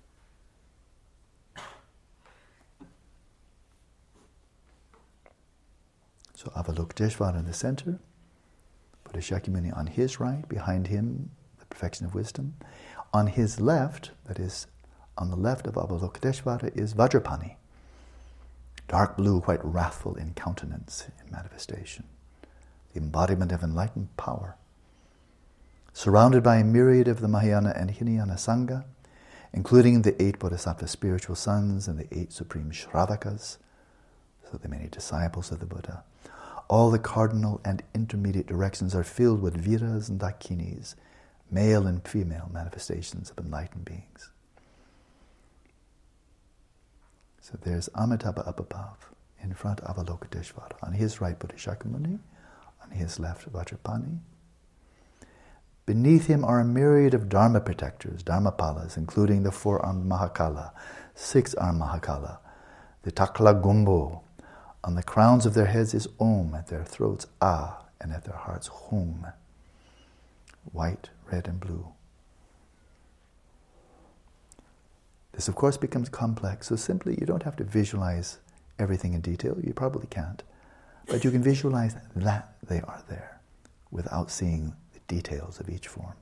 So Avalokiteshvara in the center, Buddha Shakyamuni on his right, behind him, the Perfection of Wisdom. On his left, that is, on the left of Avalokiteshvara, is Vajrapani, dark blue, quite wrathful in countenance, in manifestation, the embodiment of enlightened power. Surrounded by a myriad of the Mahayana and Hinayana Sangha, including the eight Bodhisattva spiritual sons and the eight supreme Shravakas, so the many disciples of the Buddha. All the cardinal and intermediate directions are filled with viras and dakinis, male and female manifestations of enlightened beings. So there's Amitabha up above, in front of Avalokiteshvara. On his right, Buddha Shakyamuni. On his left, Vajrapani. Beneath him are a myriad of Dharma protectors, Dharmapalas, including the four-armed Mahakala, six-armed Mahakala, the Takla Gumbo. On the crowns of their heads is Om, at their throats Ah, and at their hearts Hum. White, red, and blue. This, of course, becomes complex, so simply you don't have to visualize everything in detail. You probably can't. But you can visualize that they are there without seeing the details of each form.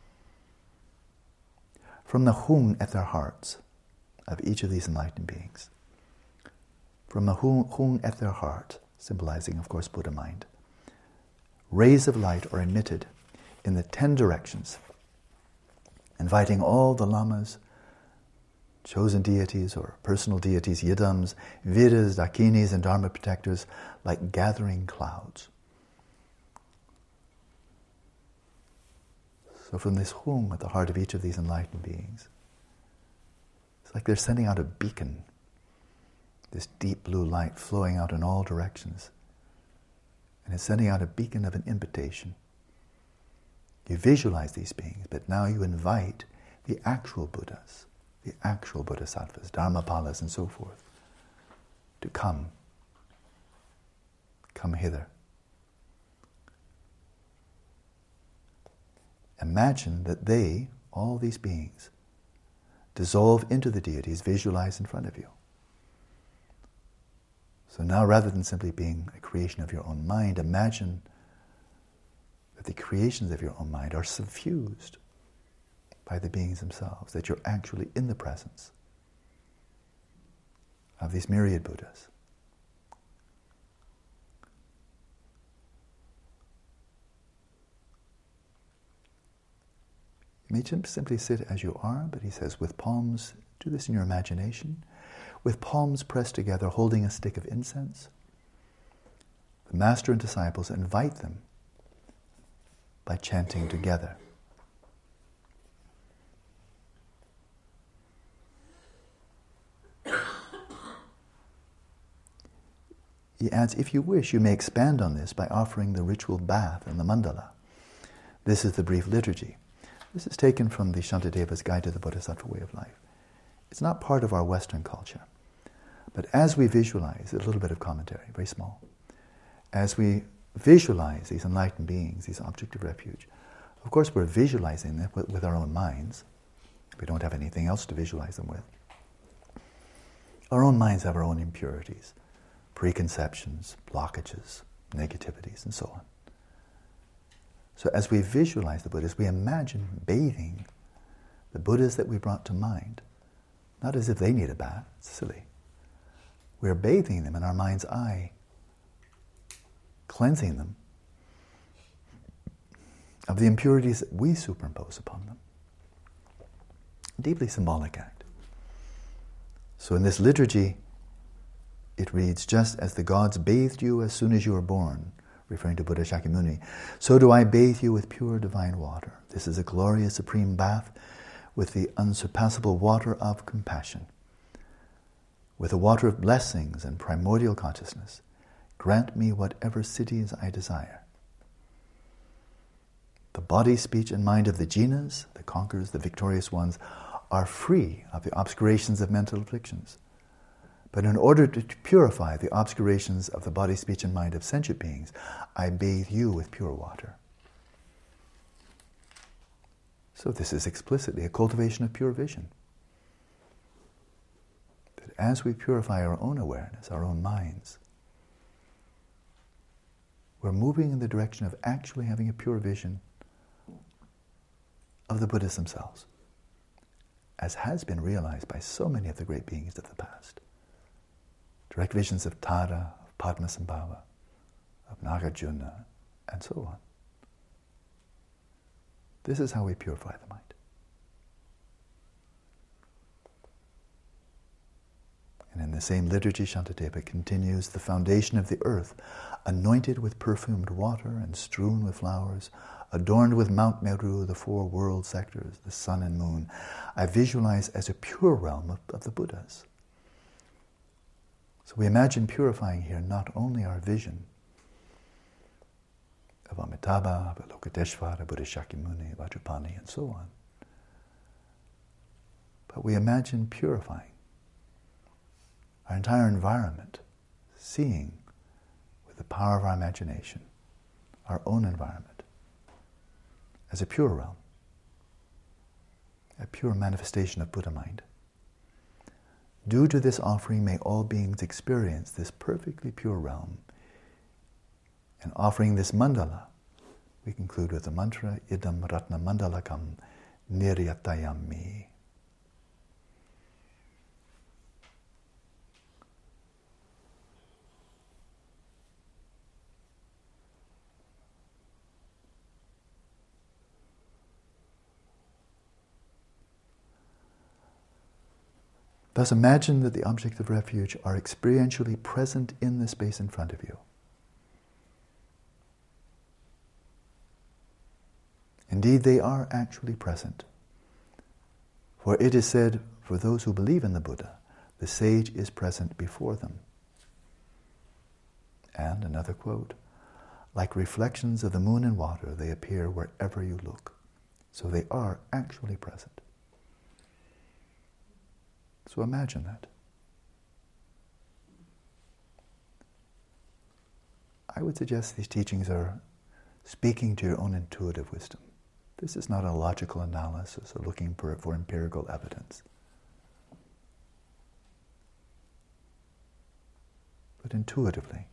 From the Hung at their hearts of each of these enlightened beings, from the Hung, hung at their heart, symbolizing, of course, Buddha mind, rays of light are emitted in the ten directions, inviting all the lamas, chosen deities or personal deities, yidams, viras, dakinis, and dharma protectors, like gathering clouds. So from this home at the heart of each of these enlightened beings, it's like they're sending out a beacon, this deep blue light flowing out in all directions. And it's sending out a beacon of an invitation. You visualize these beings, but now you invite the actual Buddhas, the actual Bodhisattvas, Dharmapalas, and so forth, to come. Come hither. Imagine that they, all these beings, dissolve into the deities visualized in front of you. So now, rather than simply being a creation of your own mind, imagine that the creations of your own mind are suffused by the beings themselves, that you're actually in the presence of these myriad Buddhas. You may simply sit as you are, but he says, with palms, do this in your imagination, with palms pressed together, holding a stick of incense. The master and disciples invite them by chanting together. He adds, if you wish, you may expand on this by offering the ritual bath and the mandala. This is the brief liturgy. This is taken from the Shantadeva's Guide to the Bodhisattva Way of Life. It's not part of our Western culture. But as we visualize, a little bit of commentary, very small, as we visualize these enlightened beings, these objects of refuge, of course we're visualizing them with, with our own minds. We don't have anything else to visualize them with. Our own minds have our own impurities, preconceptions, blockages, negativities, and so on. So as we visualize the Buddhas, we imagine bathing the Buddhas that we brought to mind, not as if they need a bath, it's silly. We're bathing them in our mind's eye, cleansing them of the impurities that we superimpose upon them. A deeply symbolic act. So in this liturgy, it reads, just as the gods bathed you as soon as you were born, referring to Buddha Shakyamuni, so do I bathe you with pure divine water. This is a glorious supreme bath with the unsurpassable water of compassion. With the water of blessings and primordial consciousness, grant me whatever cities I desire. The body, speech, and mind of the jinas, the conquerors, the victorious ones, are free of the obscurations of mental afflictions. But in order to purify the obscurations of the body, speech, and mind of sentient beings, I bathe you with pure water. So this is explicitly a cultivation of pure vision. That as we purify our own awareness, our own minds, we're moving in the direction of actually having a pure vision of the Buddhas themselves, as has been realized by so many of the great beings of the past. Direct visions of Tara, of Padmasambhava, of Nagarjuna, and so on. This is how we purify the mind. And in the same liturgy, Shantideva continues, the foundation of the earth, anointed with perfumed water and strewn with flowers, adorned with Mount Meru, the four world sectors, the sun and moon, I visualize as a pure realm of, of the Buddhas. So we imagine purifying here not only our vision of Amitabha, Avalokiteshvara, Buddha Shakyamuni, Vajrapani, and so on, but we imagine purifying our entire environment, seeing with the power of our imagination our own environment as a pure realm, a pure manifestation of Buddha mind. Due to this offering, may all beings experience this perfectly pure realm. And offering this mandala, we conclude with the mantra, Idam Ratna Mandalakam Niryatayami. Thus imagine that the objects of refuge are experientially present in the space in front of you. Indeed, they are actually present. For it is said, for those who believe in the Buddha, the sage is present before them. And another quote, like reflections of the moon in water, they appear wherever you look. So they are actually present. So imagine that. I would suggest these teachings are speaking to your own intuitive wisdom. This is not a logical analysis or looking for, for empirical evidence. But intuitively,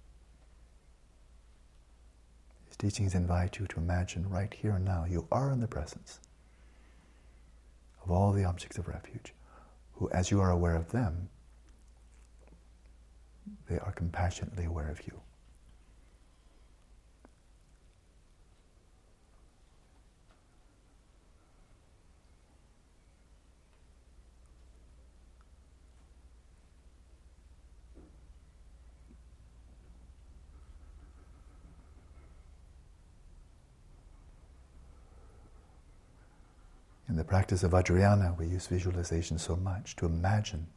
these teachings invite you to imagine right here and now you are in the presence of all the objects of refuge, who, as you are aware of them, they are compassionately aware of you. In the practice of Vajrayana, we use visualization so much to imagine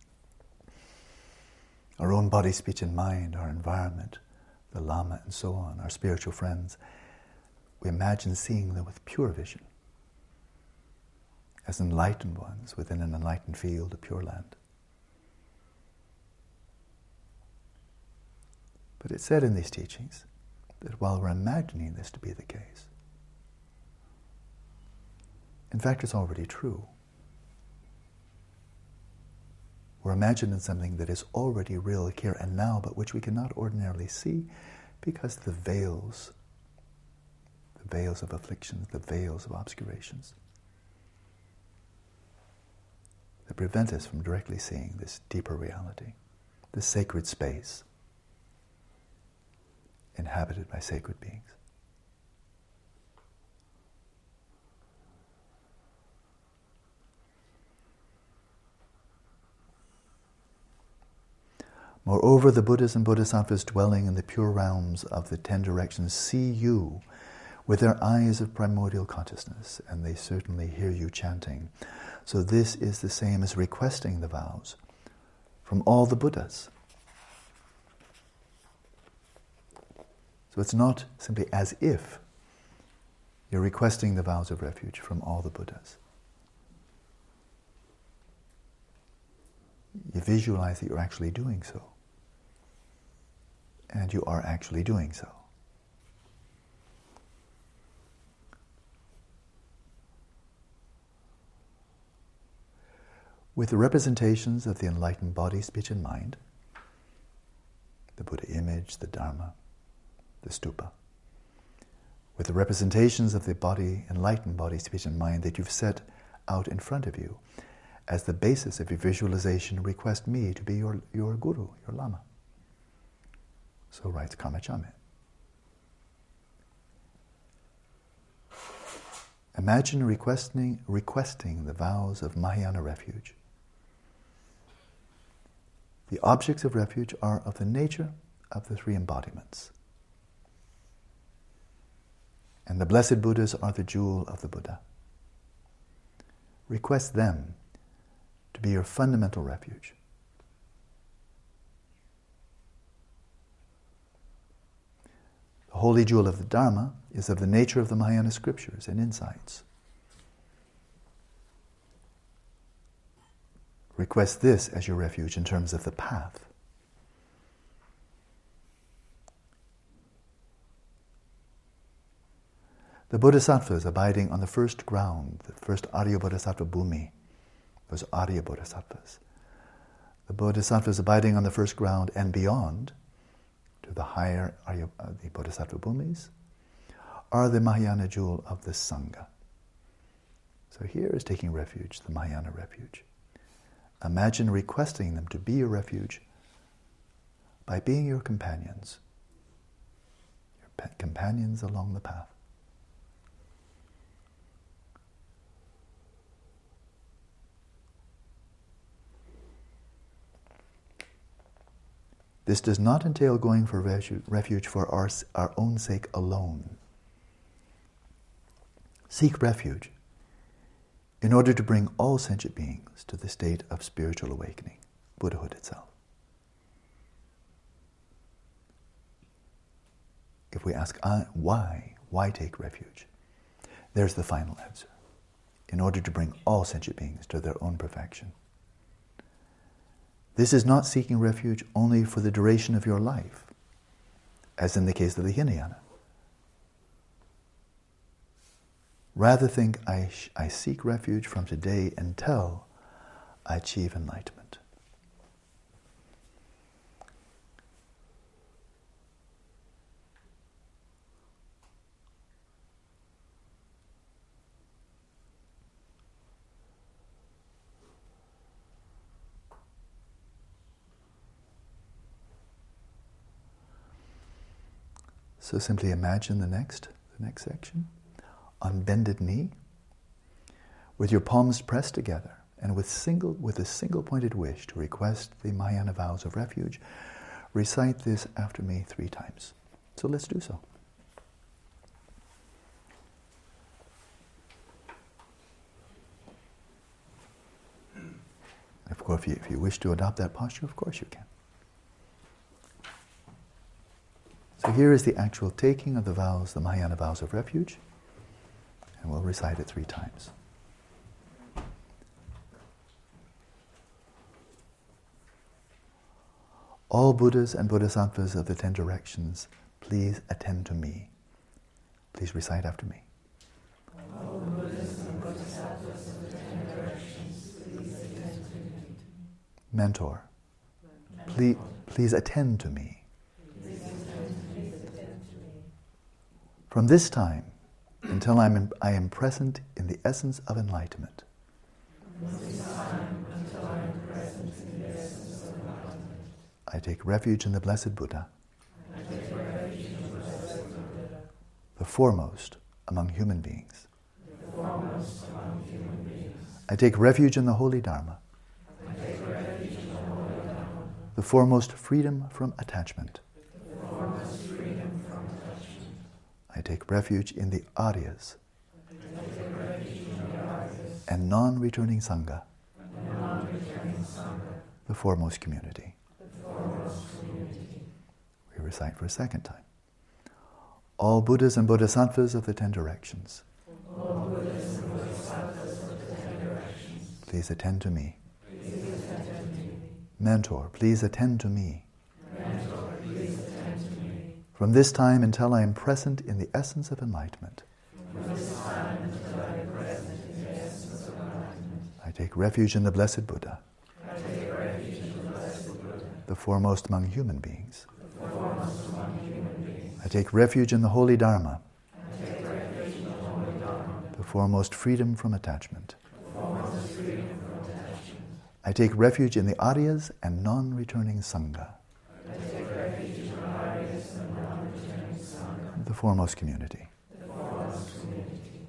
our own body, speech, and mind, our environment, the Lama, and so on, our spiritual friends. We imagine seeing them with pure vision, as enlightened ones within an enlightened field of Pure Land. But it's said in these teachings that while we're imagining this to be the case, in fact, it's already true. We're imagining something that is already real here and now, but which we cannot ordinarily see because the veils, the veils of afflictions, the veils of obscurations, that prevent us from directly seeing this deeper reality, this sacred space inhabited by sacred beings. Moreover, the Buddhas and Bodhisattvas dwelling in the pure realms of the ten directions see you with their eyes of primordial consciousness, and they certainly hear you chanting. So this is the same as requesting the vows from all the Buddhas. So it's not simply as if you're requesting the vows of refuge from all the Buddhas. You visualize that you're actually doing so. And you are actually doing so. With the representations of the enlightened body, speech, and mind, the Buddha image, the Dharma, the stupa, with the representations of the body, enlightened body, speech, and mind that you've set out in front of you, as the basis of your visualization, request me to be your, your guru, your lama. So writes Kamachamya. Imagine requesting, requesting the vows of Mahayana refuge. The objects of refuge are of the nature of the three embodiments. And the blessed Buddhas are the jewel of the Buddha. Request them to be your fundamental refuge. The holy jewel of the Dharma is of the nature of the Mahayana scriptures and insights. Request this as your refuge in terms of the path. The Bodhisattvas abiding on the first ground, the first Arya Bodhisattva Bhumi, those Arya Bodhisattvas. The Bodhisattvas abiding on the first ground and beyond, to the higher Arya, uh, the Bodhisattva Bhumis, are the Mahayana jewel of the Sangha. So here is taking refuge, the Mahayana refuge. Imagine requesting them to be your refuge by being your companions, your pe- companions along the path. This does not entail going for refuge, refuge for our, our own sake alone. Seek refuge in order to bring all sentient beings to the state of spiritual awakening, Buddhahood itself. If we ask uh, why, why take refuge? There's the final answer. In order to bring all sentient beings to their own perfection. This is not seeking refuge only for the duration of your life, as in the case of the Hinayana. Rather think, I, sh- I seek refuge from today until I achieve enlightenment. So simply imagine the next, the next section. On bended knee, with your palms pressed together, and with single, with a single pointed wish to request the Mahayana vows of refuge, recite this after me three times. So let's do so. Of course, if you, if you wish to adopt that posture, of course you can. So here is the actual taking of the vows, the Mahayana vows of refuge, and we'll recite it three times. All Buddhas and Bodhisattvas of the ten directions, please attend to me. Please recite after me. All Buddhas and Bodhisattvas of the ten directions, please attend to me. Mentor, please, please attend to me. From this time until I'm in, I am present in the essence of enlightenment. From this time until I am present in the essence of enlightenment. I take refuge in the Blessed Buddha. I take refuge in the Blessed Buddha. The foremost among human beings. The foremost among human beings. I take refuge in the Holy Dharma. I take refuge in the Holy Dharma. The foremost freedom from attachment. I take refuge in the Aryas and non-returning Sangha, the foremost community. We recite for a second time. All Buddhas and Bodhisattvas of the ten directions, please attend to me. Mentor, please attend to me. From this time until I am present in the essence of enlightenment. From this time until I am present in the essence of enlightenment. I take refuge in the Blessed Buddha. I take refuge in the Blessed Buddha. The foremost among human beings. The foremost among human beings. I take refuge in the Holy Dharma. I take refuge in the Holy Dharma. The foremost freedom from attachment. The foremost freedom from attachment. I take refuge in the Aryas and non-returning Sangha. The foremost community. The foremost community.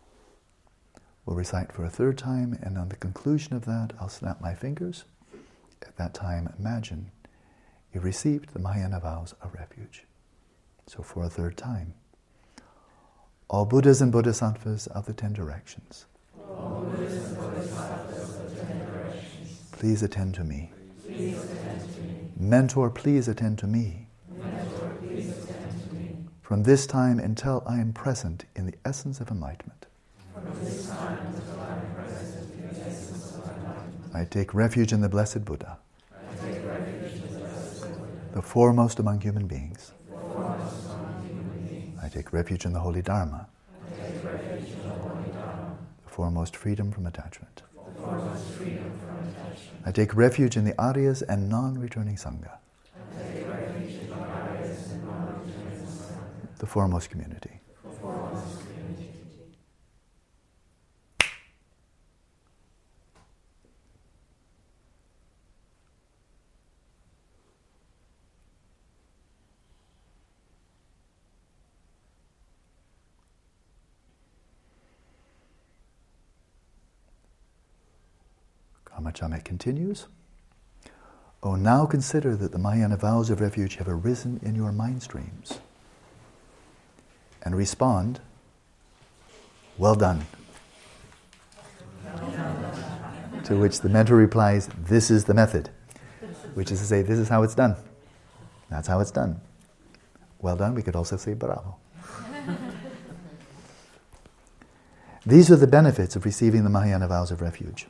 We'll recite for a third time, and on the conclusion of that, I'll snap my fingers, At that time, imagine you received the Mahayana vows of refuge. So for a third time, all Buddhas and Bodhisattvas of the ten directions, all Buddhas and Bodhisattvas of the ten directions, please attend to me. please attend to me. Mentor, please attend to me. Mentor, please attend to me. From this time until I am present in the essence of enlightenment. From this time until I am present in the essence of enlightenment. I take refuge in the Blessed Buddha, I take refuge in the Blessed Buddha, the foremost among human beings. the foremost among human beings. I take refuge in the Holy Dharma, I take refuge in the Holy Dharma, the foremost freedom from attachment. the foremost freedom from attachment. I take refuge in the Aryas and non-returning Sangha, I take refuge in the Aryas and non-returning Sangha, the foremost community. the foremost community. Kamacchame continues. Oh, now consider that the Mahayana vows of refuge have arisen in your mind streams. And respond, well done. To which the mentor replies, this is the method. Which is to say, this is how it's done. That's how it's done. Well done, we could also say bravo. These are the benefits of receiving the Mahayana vows of refuge.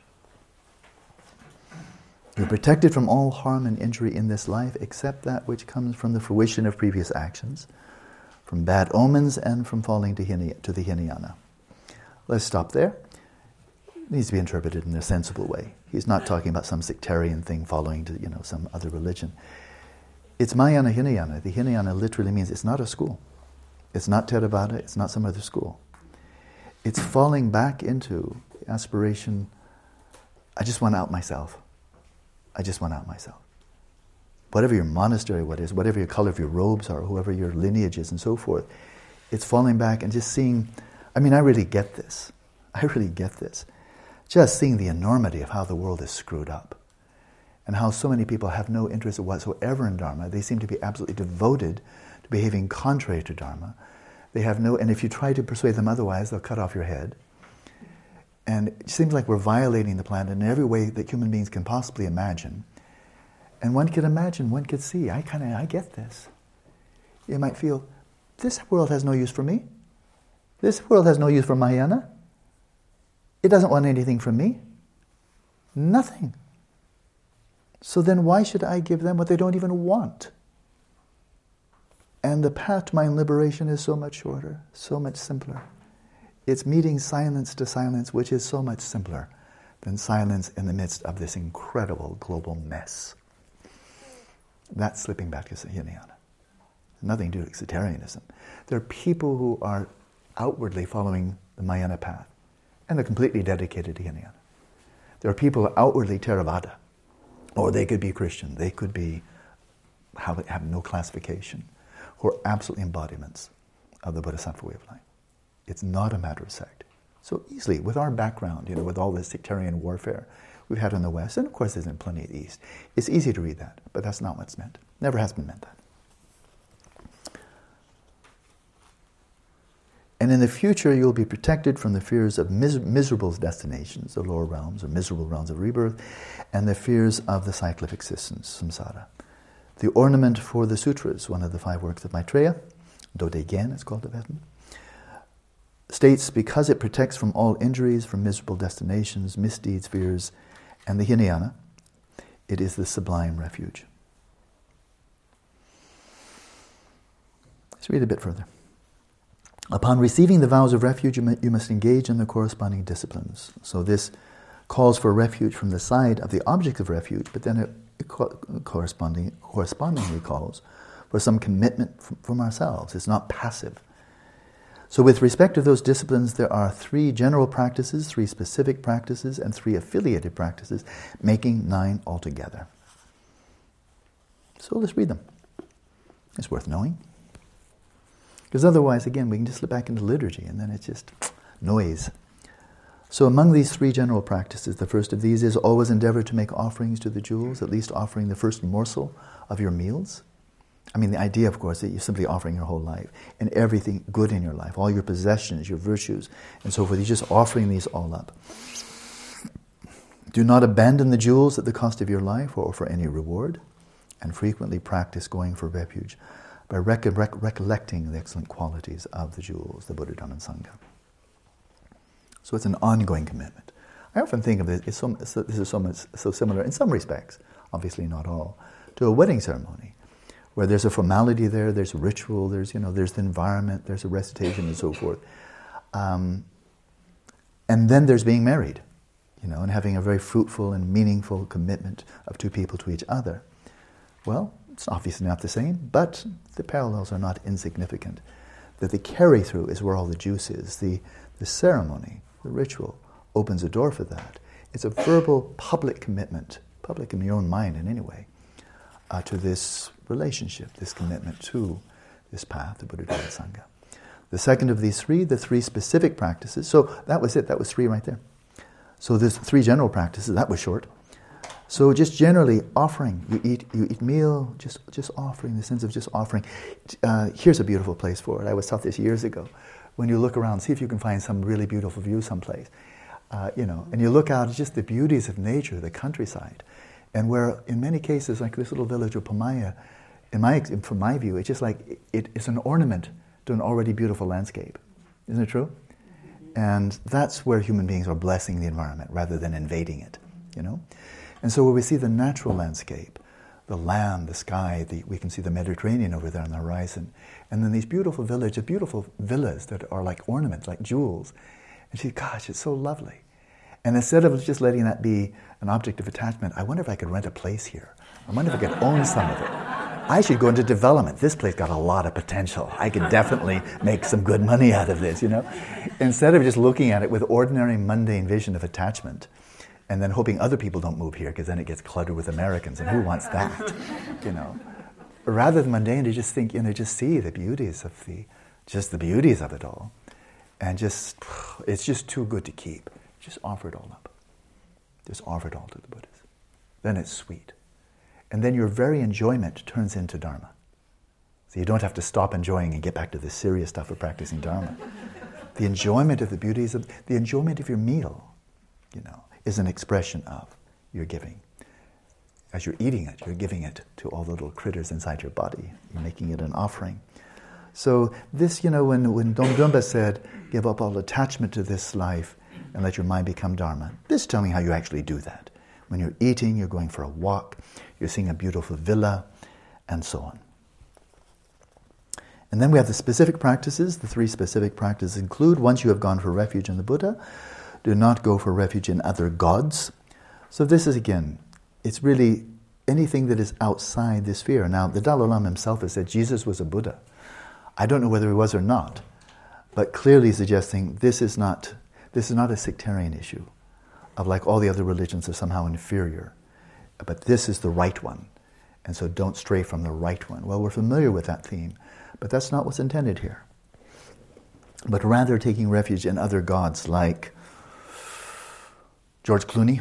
You're protected from all harm and injury in this life except that which comes from the fruition of previous actions, from bad omens, and from falling to, hini- to the Hinayana. Let's stop there. It needs to be interpreted in a sensible way. He's not talking about some sectarian thing following to, you know, some other religion. It's Mahayana Hinayana. The Hinayana literally means it's not a school. It's not Theravada. It's not some other school. It's falling back into aspiration. I just want out myself. I just want out myself. Whatever your monastery what is, whatever your color of your robes are, whoever your lineage is and so forth, it's falling back and just seeing, I mean, I really get this. I really get this. Just seeing the enormity of how the world is screwed up and how so many people have no interest whatsoever in Dharma. They seem to be absolutely devoted to behaving contrary to Dharma. They have no, and if you try to persuade them otherwise, they'll cut off your head. And it seems like we're violating the planet in every way that human beings can possibly imagine. And one could imagine, one could see, I kind of, I get this. You might feel, this world has no use for me. This world has no use for Mahayana. It doesn't want anything from me. Nothing. So then why should I give them what they don't even want? And the path to my liberation is so much shorter, so much simpler. It's meeting silence to silence, which is so much simpler than silence in the midst of this incredible global mess. That's slipping back to Hinayana. Nothing to do with sectarianism. There are people who are outwardly following the Mahayana path, and they're completely dedicated to Hinayana. There are people who are outwardly Theravada, or they could be Christian, they could be, have, have no classification, who are absolute embodiments of the Bodhisattva way of life. It's not a matter of sect. So easily, with our background, you know, with all this sectarian warfare we've had in the West, and of course there's in plenty of the East, it's easy to read that, but that's not what's meant. Never has been meant that. And in the future, you'll be protected from the fears of mis- miserable destinations, the lower realms, or miserable realms of rebirth, and the fears of the cycle of existence, samsara. The ornament for the sutras, one of the five works of Maitreya, Dodegen, it's called Tibetan, states, because it protects from all injuries, from miserable destinations, misdeeds, fears, and the Hinayana, it is the sublime refuge. Let's read a bit further. Upon receiving the vows of refuge, you, may, you must engage in the corresponding disciplines. So this calls for refuge from the side of the object of refuge, but then it, it co- corresponding, correspondingly calls for some commitment from, from ourselves. It's not passive. So with respect to those disciplines, there are three general practices, three specific practices, and three affiliated practices, making nine altogether. So let's read them. It's worth knowing. Because otherwise, again, we can just slip back into liturgy, and then it's just noise. So among these three general practices, the first of these is always endeavor to make offerings to the jewels, at least offering the first morsel of your meals. I mean, the idea, of course, that you're simply offering your whole life and everything good in your life, all your possessions, your virtues, and so forth. You're just offering these all up. Do not abandon the jewels at the cost of your life or for any reward, and frequently practice going for refuge by rec- rec- recollecting the excellent qualities of the jewels, the Buddha, Dhamma, and Sangha. So it's an ongoing commitment. I often think of it, it's so, so, this is so, much, so similar, in some respects, obviously not all, to a wedding ceremony, where there's a formality there, there's a ritual, there's, you know, there's the environment, there's a recitation and so forth. Um, and then there's being married, you know, and having a very fruitful and meaningful commitment of two people to each other. Well, it's obviously not the same, but the parallels are not insignificant. That the carry-through is where all the juice is. The, the ceremony, the ritual, opens a door for that. It's a verbal, public commitment, public in your own mind in any way, uh, to this relationship, this commitment to this path, the Buddha, Dhamma, and Sangha. The second of these three, the three specific practices, so that was it, that was three right there. So there's three general practices, that was short. So just generally offering, you eat you eat meal, just just offering, the sense of just offering. Uh, here's a beautiful place for it. I was taught this years ago. When you look around, see if you can find some really beautiful view someplace. Uh, you know, and you look out at just the beauties of nature, the countryside. And where, in many cases, like this little village of Pamaya, in my, from my view, it's just like, it, it's an ornament to an already beautiful landscape. Isn't it true? And that's where human beings are blessing the environment rather than invading it, you know? And so where we see the natural landscape, the land, the sky, the, we can see the Mediterranean over there on the horizon, and then these beautiful villages, beautiful villas that are like ornaments, like jewels. And she, gosh, it's so lovely. And instead of just letting that be an object of attachment, I wonder if I could rent a place here. I wonder if I could own some of it. I should go into development. This place got a lot of potential. I could definitely make some good money out of this, you know? Instead of just looking at it with ordinary, mundane vision of attachment, and then hoping other people don't move here, because then it gets cluttered with Americans, and who wants that, you know? Rather than mundane, to just think, you know, just see the beauties of the, just the beauties of it all, and just, it's just too good to keep. Just offer it all up. Just offer it all to the Buddhas. Then it's sweet. And then your very enjoyment turns into Dharma. So you don't have to stop enjoying and get back to the serious stuff of practicing Dharma. The enjoyment of the beauties of, the enjoyment of your meal, you know, is an expression of your giving. As you're eating it, you're giving it to all the little critters inside your body. You're making it an offering. So this, you know, when, when Domdrumpa said, give up all attachment to this life and let your mind become Dharma, this is telling how you actually do that. When you're eating, you're going for a walk, you're seeing a beautiful villa, and so on. And then we have the specific practices. The three specific practices include, once you have gone for refuge in the Buddha, do not go for refuge in other gods. So this is, again, it's really anything that is outside this sphere. Now, the Dalai Lama himself has said Jesus was a Buddha. I don't know whether he was or not, but clearly suggesting this is not this is not a sectarian issue of like all the other religions are somehow inferior, but this is the right one, and so don't stray from the right one. Well, we're familiar with that theme, but that's not what's intended here. But rather taking refuge in other gods like George Clooney.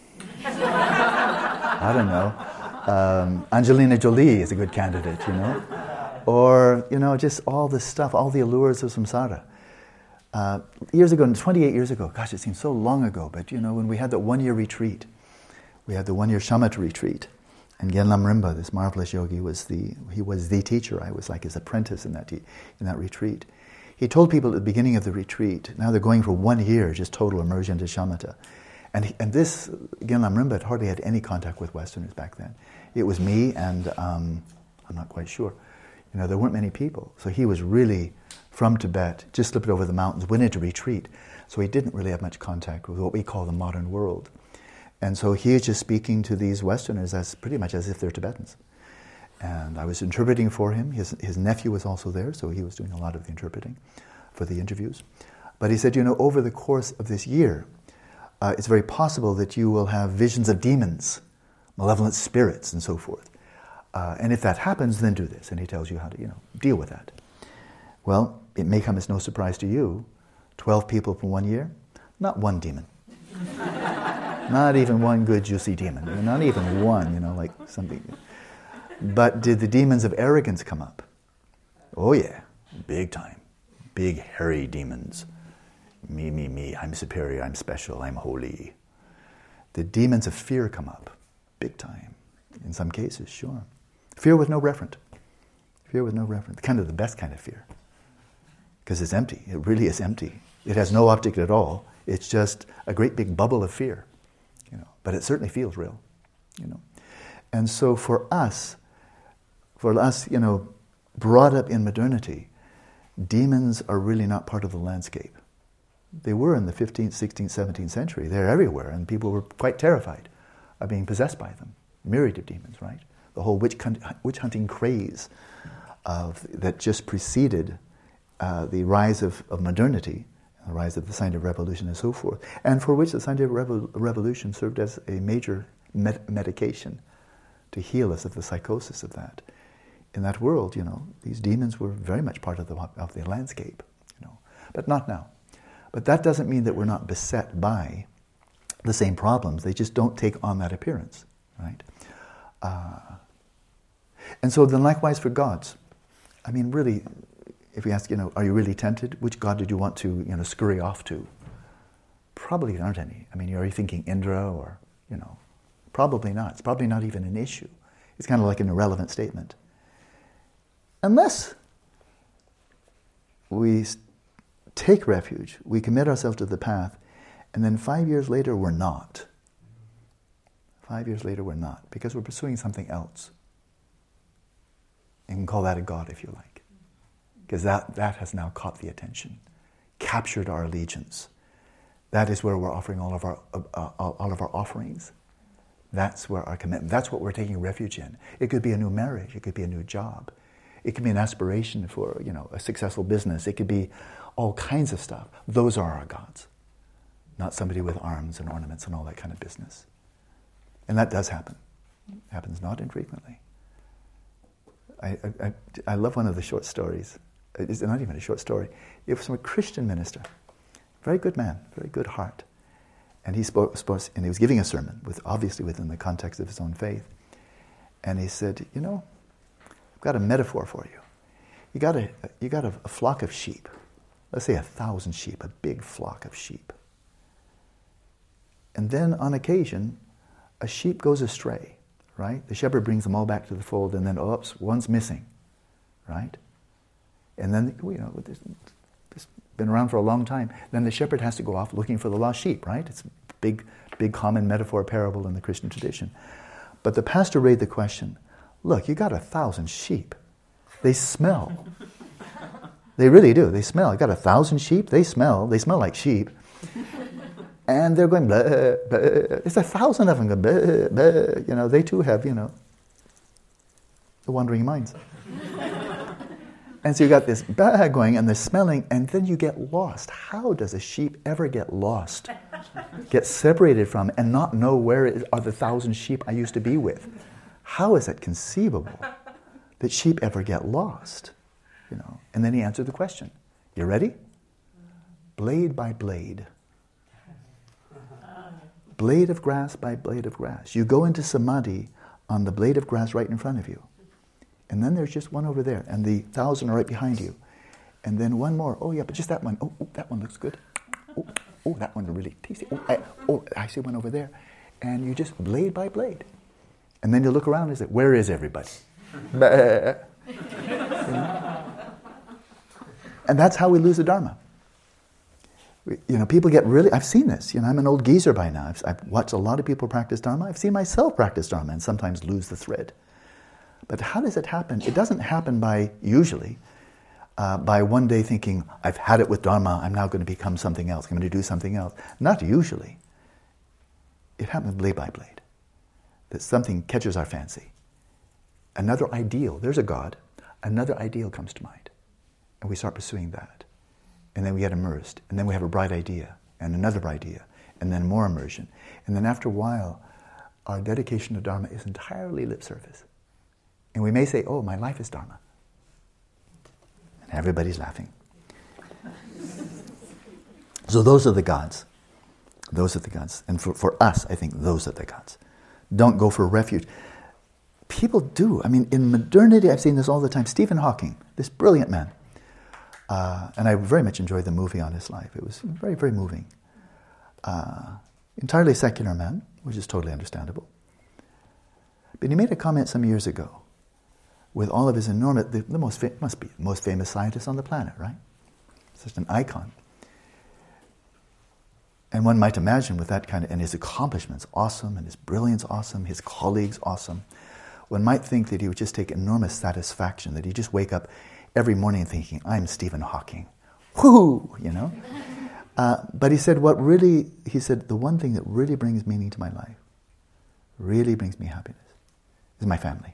I don't know. Um, Angelina Jolie is a good candidate, you know? Or, you know, just all this stuff, all the allures of samsara. Uh, years ago, twenty-eight years ago, gosh, it seems so long ago, but, you know, when we had that one-year retreat, we had the one-year shamatha retreat, and Genlam Rinpa, this marvelous yogi, was the he was the teacher. I was like his apprentice in that, te- in that retreat. He told people at the beginning of the retreat, now they're going for one year, just total immersion to shamatha. And, he, and this, Genlam Rinpa had hardly had any contact with Westerners back then. It was me and, um, I'm not quite sure, you know, there weren't many people. So he was really from Tibet, just slipped over the mountains, went into retreat. So he didn't really have much contact with what we call the modern world. And so he is just speaking to these Westerners as pretty much as if they're Tibetans. And I was interpreting for him. His, his nephew was also there, so he was doing a lot of the interpreting for the interviews. But he said, you know, over the course of this year, uh, it's very possible that you will have visions of demons, malevolent spirits, and so forth. Uh, and if that happens, then do this. And he tells you how to, you know, deal with that. Well, it may come as no surprise to you. Twelve people for one year. Not one demon. Not even one good juicy demon. Not even one, you know, like something. But did the demons of arrogance come up? Oh yeah, big time. Big hairy demons. Me, me, me, I'm superior, I'm special, I'm holy. The demons of fear come up, big time. In some cases, sure. Fear with no referent. Fear with no referent. Kind of the best kind of fear. Because it's empty. It really is empty. It has no object at all. It's just a great big bubble of fear. You know, but it certainly feels real. You know. And so for us, for us, you know, brought up in modernity, demons are really not part of the landscape. They were in the fifteenth, sixteenth, seventeenth century. They're everywhere, and people were quite terrified of being possessed by them. Myriad of demons, right? The whole witch, witch hunting craze of, that just preceded uh, the rise of, of modernity, the rise of the scientific revolution and so forth, and for which the scientific revo- revolution served as a major med- medication to heal us of the psychosis of that. In that world, you know, these demons were very much part of the of the landscape, you know, but not now. But that doesn't mean that we're not beset by the same problems. They just don't take on that appearance, right? Uh, and so then likewise for gods. I mean, really, if we ask, you know, are you really tempted? Which god did you want to, you know, scurry off to? Probably there aren't any. I mean, are you thinking Indra or, you know, probably not. It's probably not even an issue. It's kind of like an irrelevant statement. Unless we take refuge, we commit ourselves to the path, and then five years later we're not. Five years later we're not, because we're pursuing something else. You can call that a god if you like. Because that, that has now caught the attention, captured our allegiance. That is where we're offering all of our uh, uh, all of our offerings. That's where our commitment, that's what we're taking refuge in. It could be a new marriage, it could be a new job. It could be an aspiration for, you know, a successful business. It could be all kinds of stuff. Those are our gods, not somebody with arms and ornaments and all that kind of business. And that does happen. It happens not infrequently. I, I, I love one of the short stories. It's not even a short story. It was from a Christian minister, very good man, very good heart. And he spoke, spoke and he was giving a sermon, with obviously within the context of his own faith. And he said, you know, I've got a metaphor for you. You got a you got a, a flock of sheep. Let's say a thousand sheep, a big flock of sheep. And then on occasion, a sheep goes astray, right? The shepherd brings them all back to the fold, and then, oops, one's missing, right? And then, you know, this has been around for a long time. Then the shepherd has to go off looking for the lost sheep, right? It's a big, big common metaphor parable in the Christian tradition. But the pastor raised the question, look, you got a thousand sheep. They smell. They really do. They smell. You got a thousand sheep. They smell. They smell like sheep. And they're going, blah, blah. There's a thousand of them going, blah, blah. You know, they too have, you know, the wandering minds. And so you got this blah going and the smelling, and then you get lost. How does a sheep ever get lost? Get separated from and not know where is, are the thousand sheep I used to be with? How is it conceivable that sheep ever get lost? You know, and then he answered the question. You ready? Blade by blade. Blade of grass by blade of grass. You go into samadhi on the blade of grass right in front of you. And then there's just one over there, and the thousand are right behind you. And then one more. Oh yeah, but just that one. Oh, oh that one looks good. Oh, oh, that one's really tasty. Oh I, oh, I see one over there. And you just blade by blade. And then you look around and say, where is everybody? You know? And that's how we lose the Dharma. You know, people get really, I've seen this. You know, I'm an old geezer by now. I've, I've watched a lot of people practice Dharma. I've seen myself practice Dharma and sometimes lose the thread. But how does it happen? It doesn't happen by, usually, uh, by one day thinking, I've had it with Dharma, I'm now going to become something else, I'm going to do something else. Not usually. It happens blade by blade. That something catches our fancy. Another ideal, there's a God, another ideal comes to mind. And we start pursuing that. And then we get immersed. And then we have a bright idea, and another idea, and then more immersion. And then after a while, our dedication to Dharma is entirely lip service. And we may say, oh, my life is Dharma. And everybody's laughing. So those are the gods. Those are the gods. And for, for us, I think those are the gods. Don't go for refuge. People do. I mean, in modernity, I've seen this all the time. Stephen Hawking, this brilliant man. Uh, and I very much enjoyed the movie on his life. It was very, very moving. Uh, entirely secular man, which is totally understandable. But he made a comment some years ago with all of his enormous, the, the most fa- must be the most famous scientist on the planet, right? Such an icon. And one might imagine with that kind of, and his accomplishments awesome, and his brilliance awesome, his colleagues awesome, one might think that he would just take enormous satisfaction, that he'd just wake up every morning thinking, I'm Stephen Hawking. Whoo! You know? Uh, but he said, what really, he said, the one thing that really brings meaning to my life, really brings me happiness, is my family.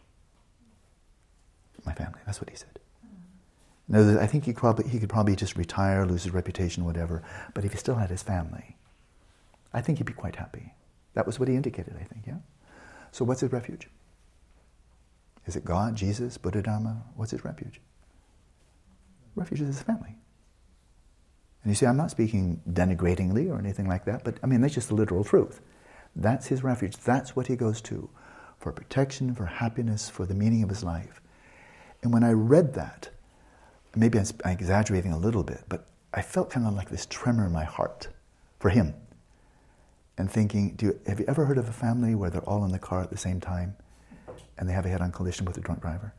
My family, that's what he said. Now, I think he, probably, he could probably just retire, lose his reputation, whatever, but if he still had his family, I think he'd be quite happy. That was what he indicated, I think, yeah? So what's his refuge? Is it God, Jesus, Buddha, Dharma? What's his refuge? Refuge is his family. And you see, I'm not speaking denigratingly or anything like that, but I mean, that's just the literal truth. That's his refuge. That's what he goes to for protection, for happiness, for the meaning of his life. And when I read that, maybe I'm exaggerating a little bit, but I felt kind of like this tremor in my heart for him. And thinking, do you, have you ever heard of a family where they're all in the car at the same time and they have a head-on collision with a drunk driver?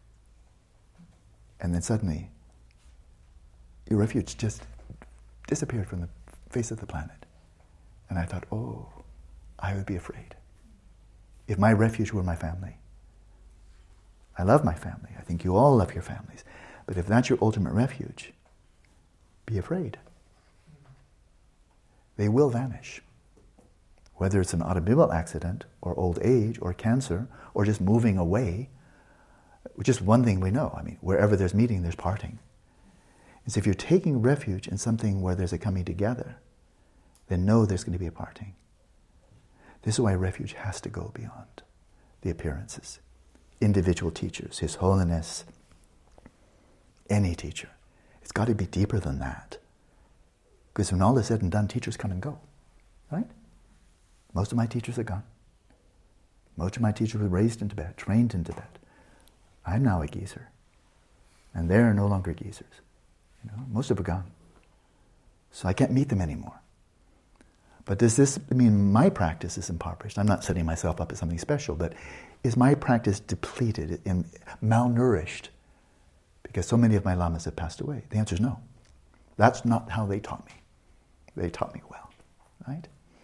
And then suddenly, your refuge just disappeared from the face of the planet. And I thought, oh, I would be afraid. If my refuge were my family. I love my family. I think you all love your families. But if that's your ultimate refuge, be afraid. They will vanish. Whether it's an automobile accident, or old age, or cancer, or just moving away, just one thing we know. I mean, wherever there's meeting, there's parting. And so if you're taking refuge in something where there's a coming together, then know there's going to be a parting. This is why refuge has to go beyond the appearances. Individual teachers, His Holiness, any teacher. It's got to be deeper than that. Because when all is said and done, teachers come and go. Right? Most of my teachers are gone. Most of my teachers were raised in Tibet, trained in Tibet. I'm now a geezer. And they're no longer geezers. You know, most of them are gone. So I can't meet them anymore. But does this mean my practice is impoverished? I'm not setting myself up as something special, but is my practice depleted and malnourished because so many of my lamas have passed away? The answer is no. That's not how they taught me. They taught me well, right?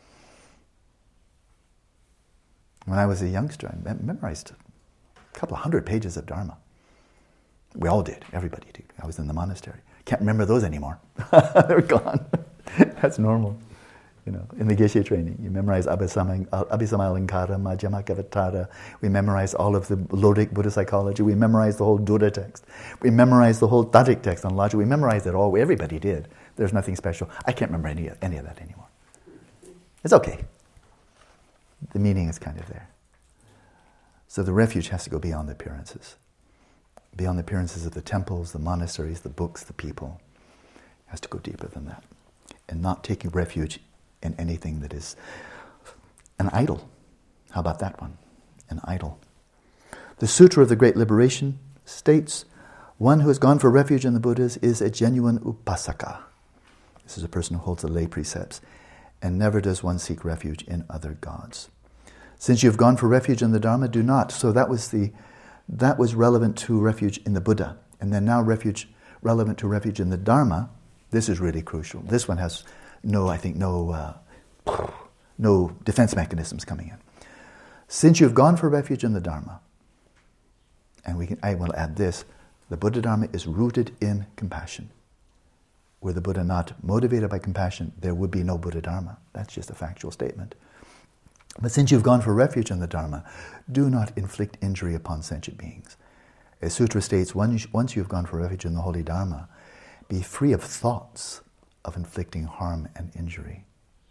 When I was a youngster, I memorized a couple of hundred pages of Dharma. We all did. Everybody did. I was in the monastery. Can't remember those anymore. They're gone. That's normal. You know, in the Geshe training, you memorize Abhisama Alankara, Madhyamakavatara. We memorize all of the Lodic Buddha psychology. We memorize the whole Dura text. We memorize the whole Tadik text on logic. We memorized it all. Everybody did. There's nothing special. I can't remember any, any of that anymore. It's okay. The meaning is kind of there. So the refuge has to go beyond the appearances. Beyond the appearances of the temples, the monasteries, the books, the people. It has to go deeper than that. And not taking refuge in anything that is an idol. How about that one? An idol. The Sutra of the Great Liberation states, one who has gone for refuge in the Buddhas is a genuine upasaka. This is a person who holds the lay precepts. And never does one seek refuge in other gods. Since you have gone for refuge in the Dharma, do not. So that was the that was relevant to refuge in the Buddha. And then now refuge relevant to refuge in the Dharma. This is really crucial. This one has no, I think, no uh, no defense mechanisms coming in. Since you've gone for refuge in the Dharma, and we can, I will add this, the Buddha Dharma is rooted in compassion. Were the Buddha not motivated by compassion, there would be no Buddha Dharma. That's just a factual statement. But since you've gone for refuge in the Dharma, do not inflict injury upon sentient beings. As Sutra states, once you've gone for refuge in the Holy Dharma, be free of thoughts of inflicting harm and injury.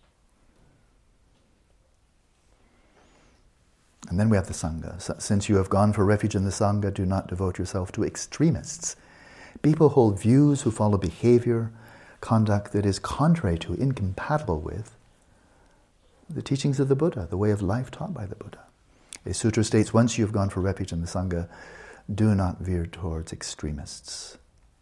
And then we have the Sangha. Since you have gone for refuge in the Sangha, do not devote yourself to extremists. People hold views who follow behavior, conduct that is contrary to, incompatible with, the teachings of the Buddha, the way of life taught by the Buddha. A sutra states, once you've gone for refuge in the Sangha, do not veer towards extremists.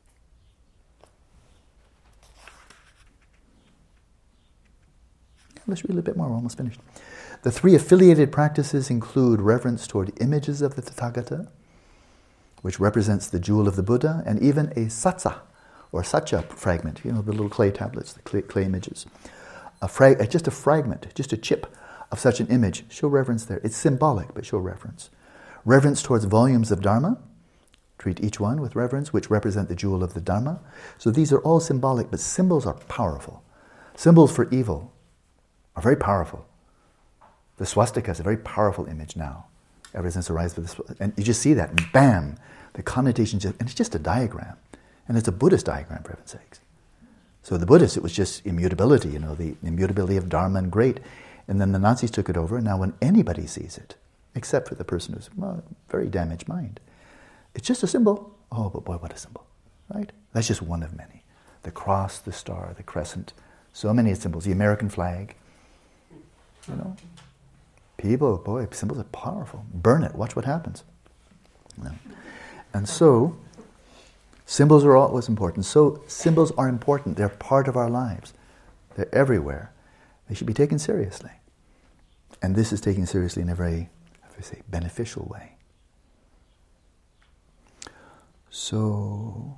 Let's read a little bit more, we're almost finished. The three affiliated practices include reverence toward images of the Tathagata, which represents the jewel of the Buddha, and even a satsa, or satcha fragment, you know, the little clay tablets, the clay, clay images. A fra- just a fragment, just a chip of such an image, show reverence there. It's symbolic, but show reverence. Reverence towards volumes of Dharma, treat each one with reverence, which represent the jewel of the Dharma. So these are all symbolic, but symbols are powerful. Symbols for evil are very powerful. The swastika is a very powerful image now, ever since the rise of the swastika. And you just see that, and bam, the connotation, just, and it's just a diagram. And it's a Buddhist diagram, for heaven's sakes. So the Buddhists, it was just immutability, you know, the immutability of Dharma and great. And then the Nazis took it over, and now when anybody sees it, except for the person who's, well, very damaged mind, it's just a symbol. Oh, but boy, what a symbol, right? That's just one of many. The cross, the star, the crescent, so many symbols. The American flag, you know. People, boy, symbols are powerful. Burn it, watch what happens. You know? And so, symbols are always important. So symbols are important. They're part of our lives. They're everywhere. They should be taken seriously. And this is taken seriously in a very, how do I say, beneficial way. So,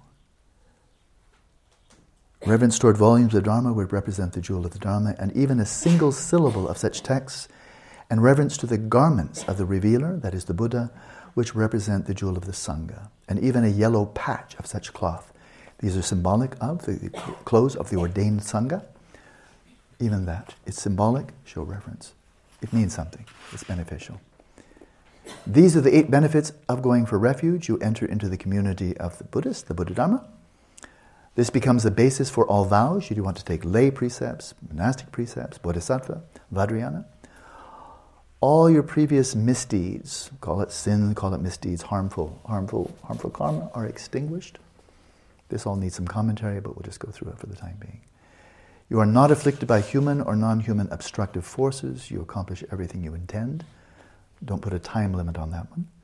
reverence toward volumes of Dharma would represent the jewel of the Dharma, and even a single syllable of such texts, and reverence to the garments of the revealer, that is the Buddha, which represent the jewel of the Sangha, and even a yellow patch of such cloth. These are symbolic of the clothes of the ordained Sangha. Even that, it's symbolic, show reverence. It means something, it's beneficial. These are the eight benefits of going for refuge. You enter into the community of the Buddhists, the Buddha Dharma. This becomes the basis for all vows. You do want to take lay precepts, monastic precepts, bodhisattva, vajrayana. All your previous misdeeds, call it sin, call it misdeeds, harmful, harmful, harmful karma, are extinguished. This all needs some commentary, but we'll just go through it for the time being. You are not afflicted by human or non-human obstructive forces. You accomplish everything you intend. Don't put a time limit on that one.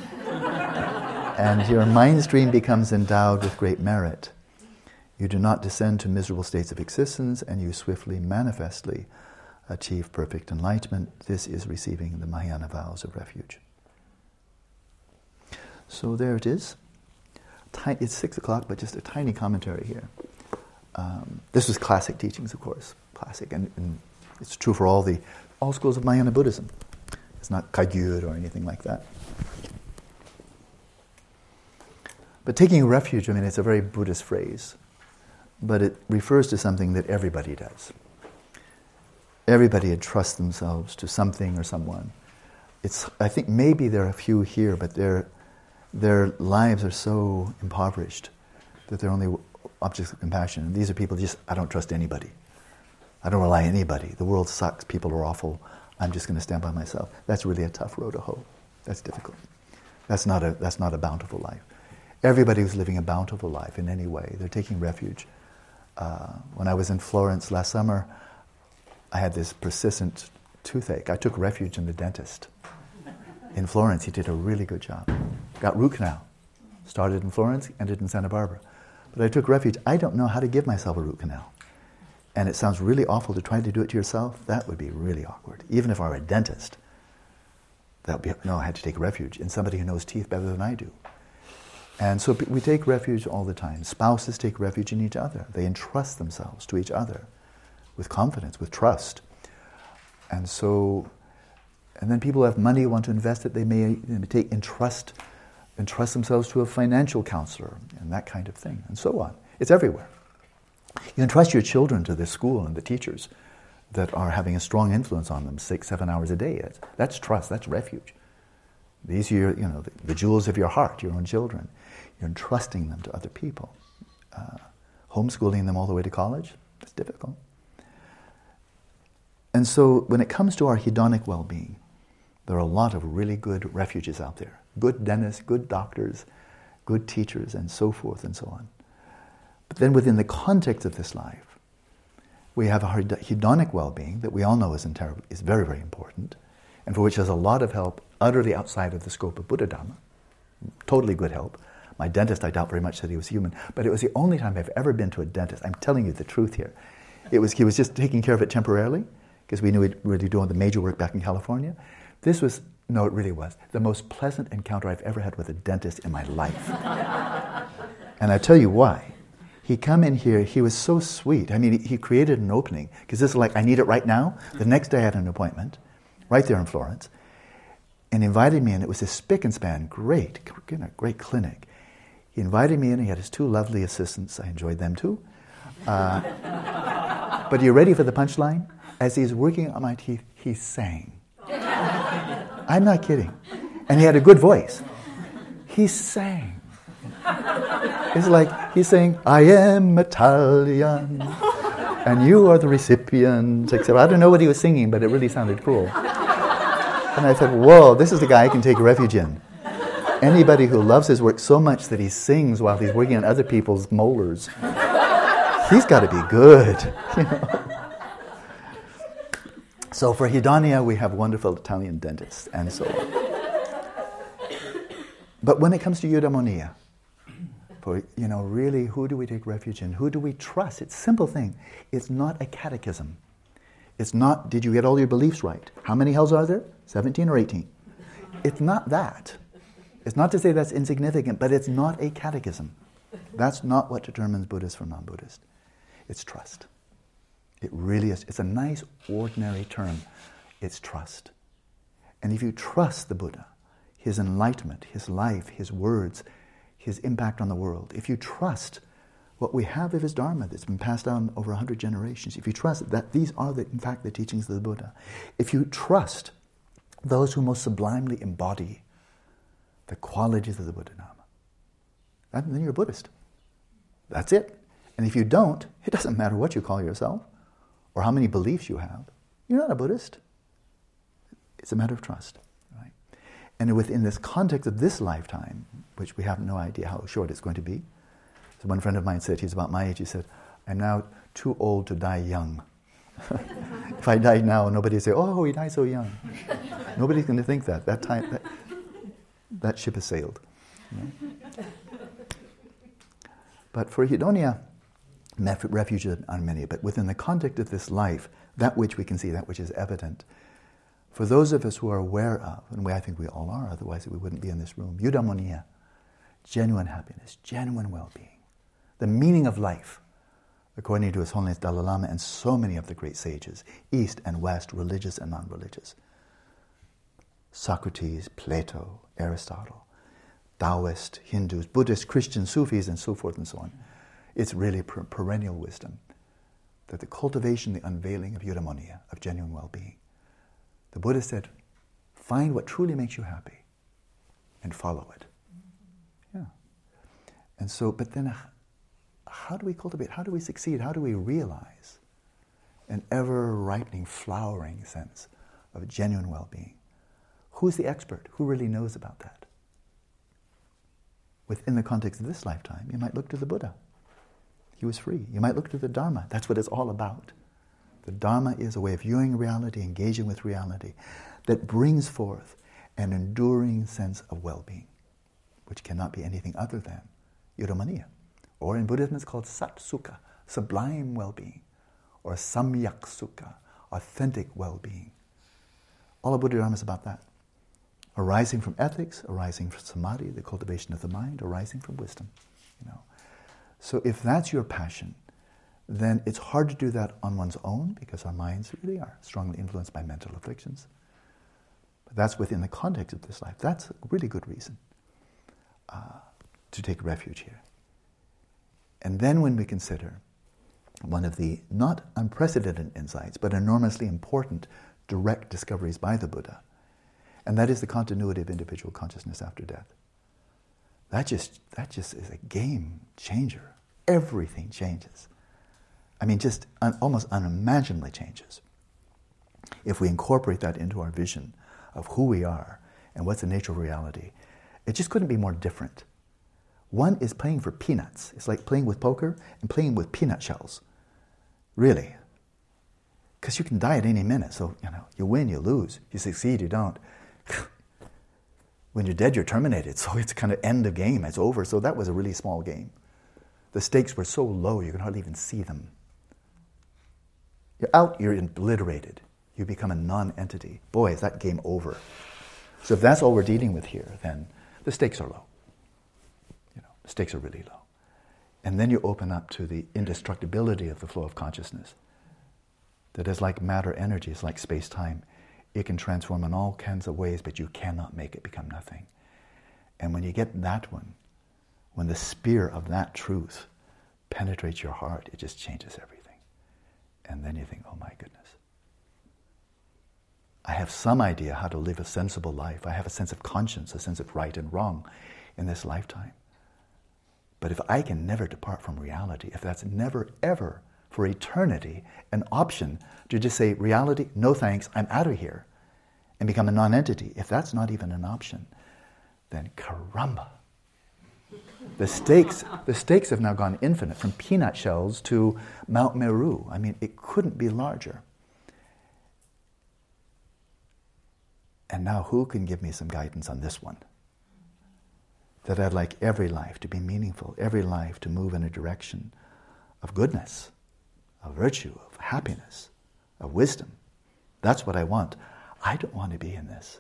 And your mind stream becomes endowed with great merit. You do not descend to miserable states of existence, and you swiftly, manifestly achieve perfect enlightenment. This is receiving the Mahayana vows of refuge. So there it is. It's six o'clock, but just a tiny commentary here. Um, this was classic teachings, of course, classic, and, and it's true for all the all schools of Mahayana Buddhism. It's not Kagyu or anything like that. But taking refuge, I mean, it's a very Buddhist phrase, but it refers to something that everybody does. Everybody entrusts themselves to something or someone. It's, I think maybe there are a few here, but their their lives are so impoverished that they're only objects of compassion. And these are people just, I don't trust anybody. I don't rely on anybody. The world sucks, people are awful. I'm just going to stand by myself. That's really a tough road to hoe. That's difficult. That's not a that's not a bountiful life. Everybody who's living a bountiful life in any way, they're taking refuge. Uh, when I was in Florence last summer, I had this persistent toothache. I took refuge in the dentist. In Florence, he did a really good job. Got root canal. Started in Florence, ended in Santa Barbara. But I took refuge. I don't know how to give myself a root canal. And it sounds really awful to try to do it to yourself. That would be really awkward. Even if I were a dentist, that would be, no, I had to take refuge in somebody who knows teeth better than I do. And so we take refuge all the time. Spouses take refuge in each other. They entrust themselves to each other with confidence, with trust. And so, and then people who have money, want to invest it, they may you know, take entrust, entrust themselves to a financial counselor and that kind of thing, and so on. It's everywhere. You entrust your children to the school and the teachers that are having a strong influence on them six, seven hours a day. That's, that's trust, that's refuge. These are your, you know, the, the jewels of your heart, your own children. You're entrusting them to other people. Uh, homeschooling them all the way to college, that's difficult. And so when it comes to our hedonic well-being, there are a lot of really good refuges out there. Good dentists, good doctors, good teachers, and so forth and so on. But then within the context of this life, We have a hedonic well-being that we all know is, inter- is very, very important, and for which there's a lot of help utterly outside of the scope of Buddha Dharma. Totally good help. My dentist, I doubt very much that he was human, but it was the only time I've ever been to a dentist. I'm telling you the truth here. It was, he was just taking care of it temporarily, because we knew he'd really doing the major work back in California. This was, no, it really was, the most pleasant encounter I've ever had with a dentist in my life. And I tell you why. He come in here, he was so sweet. I mean, he, he created an opening, because this is like, I need it right now. The next day I had an appointment, right there in Florence, and invited me in. It was this spick and span, great, great clinic. He invited me in, he had his two lovely assistants. I enjoyed them too. Uh, but are you ready for the punchline? As he was working on my teeth, he sang. I'm not kidding. And he had a good voice. He sang. It's like he's saying, I am Italian, and you are the recipient, except I don't know what he was singing, but it really sounded cool. And I said, whoa, this is the guy I can take refuge in. Anybody who loves his work so much that he sings while he's working on other people's molars, he's got to be good. You know? So for hedonia, we have wonderful Italian dentists, and so on. But when it comes to eudaimonia, for, you know, really, who do we take refuge in? Who do we trust? It's a simple thing. It's not a catechism. It's not, did you get all your beliefs right? How many hells are there? seventeen or eighteen? It's not that. It's not to say that's insignificant, but it's not a catechism. That's not what determines Buddhist from non-Buddhist. It's trust. It really is. It's a nice, ordinary term. It's trust. And if you trust the Buddha, his enlightenment, his life, his words, his impact on the world, if you trust what we have of his Dharma that's been passed down over a hundred generations, if you trust that these are, the, in fact, the teachings of the Buddha, if you trust those who most sublimely embody the qualities of the Buddha Dharma, then you're a Buddhist. That's it. And if you don't, it doesn't matter what you call yourself or how many beliefs you have. You're not a Buddhist. It's a matter of trust. Right? And within this context of this lifetime, which we have no idea how short it's going to be, so one friend of mine said, he's about my age, he said, I'm now too old to die young. If I died now, nobody would say, oh, he died so young. Nobody's going to think that. That time, that, that ship has sailed. You know? But for hedonia, refuge are many, but within the context of this life, that which we can see, that which is evident, for those of us who are aware of, and we, I think we all are, otherwise we wouldn't be in this room, eudaimonia, genuine happiness, genuine well-being, the meaning of life, according to His Holiness Dalai Lama and so many of the great sages, East and West, religious and non-religious. Socrates, Plato, Aristotle, Taoist, Hindus, Buddhists, Christians, Sufis, and so forth and so on. It's really per- perennial wisdom that the cultivation, the unveiling of eudaimonia, of genuine well-being. The Buddha said, find what truly makes you happy and follow it. Yeah. And so, but then how do we cultivate, how do we succeed, how do we realize an ever-ripening, flowering sense of genuine well-being? Who's the expert? Who really knows about that? Within the context of this lifetime, you might look to the Buddha. He was free. You might look to the Dharma. That's what it's all about. The Dharma is a way of viewing reality, engaging with reality, that brings forth an enduring sense of well-being, which cannot be anything other than eudaimonia. Or in Buddhism it's called sat sukha, sublime well-being, or samyak sukha, authentic well-being. All of Buddha Dharma is about that. Arising from ethics, arising from samadhi, the cultivation of the mind, arising from wisdom. You know. So if that's your passion, then it's hard to do that on one's own because our minds really are strongly influenced by mental afflictions. But that's within the context of this life. That's a really good reason uh, to take refuge here. And then when we consider one of the not unprecedented insights, but enormously important direct discoveries by the Buddha, and that is the continuity of individual consciousness after death. That just, that just is a game changer. Everything changes. I mean, just un, almost unimaginably changes. If we incorporate that into our vision of who we are and what's the nature of reality, it just couldn't be more different. One is playing for peanuts. It's like playing with poker and playing with peanut shells. Really. Because you can die at any minute. So, you know, you win, you lose. You succeed, you don't. When you're dead, you're terminated. So it's kind of end of game. It's over. So that was a really small game. The stakes were so low, you can hardly even see them. You're out, you're obliterated. You become a non-entity. Boy, is that game over. So if that's all we're dealing with here, then the stakes are low. You know, the stakes are really low. And then you open up to the indestructibility of the flow of consciousness. That is like matter energy, it's like space-time. It can transform in all kinds of ways, but you cannot make it become nothing. And when you get that one, when the spear of that truth penetrates your heart, it just changes everything. And then you think, oh my goodness. I have some idea how to live a sensible life. I have a sense of conscience, a sense of right and wrong in this lifetime. But if I can never depart from reality, if that's never, ever, for eternity, an option to just say, reality, no thanks, I'm out of here, and become a non-entity, if that's not even an option, then caramba. The stakes, the stakes have now gone infinite, from peanut shells to Mount Meru. I mean, it couldn't be larger. And now who can give me some guidance on this one? That I'd like every life to be meaningful, every life to move in a direction of goodness, of virtue, of happiness, of wisdom. That's what I want. I don't want to be in this.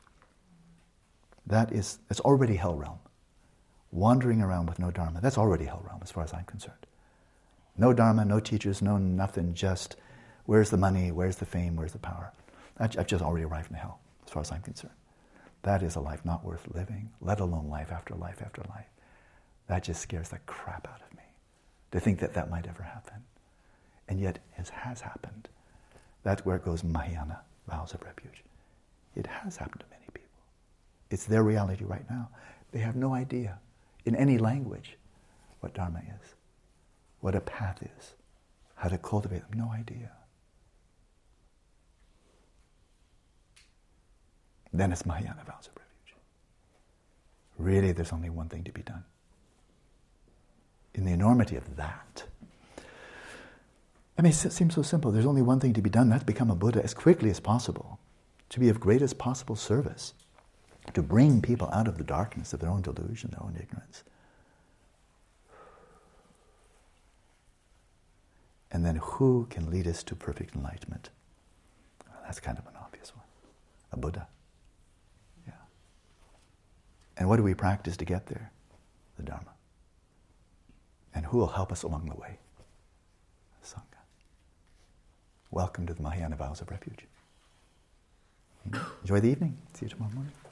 That is, it's already hell realm. Wandering around with no dharma, that's already hell realm as far as I'm concerned. No dharma, no teachers, no nothing, just where's the money, where's the fame, where's the power? I've just already arrived in hell as far as I'm concerned. That is a life not worth living, let alone life after life after life. That just scares the crap out of me, to think that that might ever happen. And yet it has happened. That's where it goes Mahayana, vows of refuge. It has happened to many people. It's their reality right now. They have no idea, in any language, what Dharma is, what a path is, how to cultivate them. No idea. Then it's Mahayana vows of refuge. Really, there's only one thing to be done. In the enormity of that, I mean, it seems so simple. There's only one thing to be done, that's become a Buddha as quickly as possible, to be of greatest possible service, to bring people out of the darkness of their own delusion, their own ignorance. And then who can lead us to perfect enlightenment? Well, that's kind of an obvious one. A Buddha. Yeah. And what do we practice to get there? The Dharma. And who will help us along the way? Sangha. Welcome to the Mahayana Vows of Refuge. Enjoy the evening. See you tomorrow morning.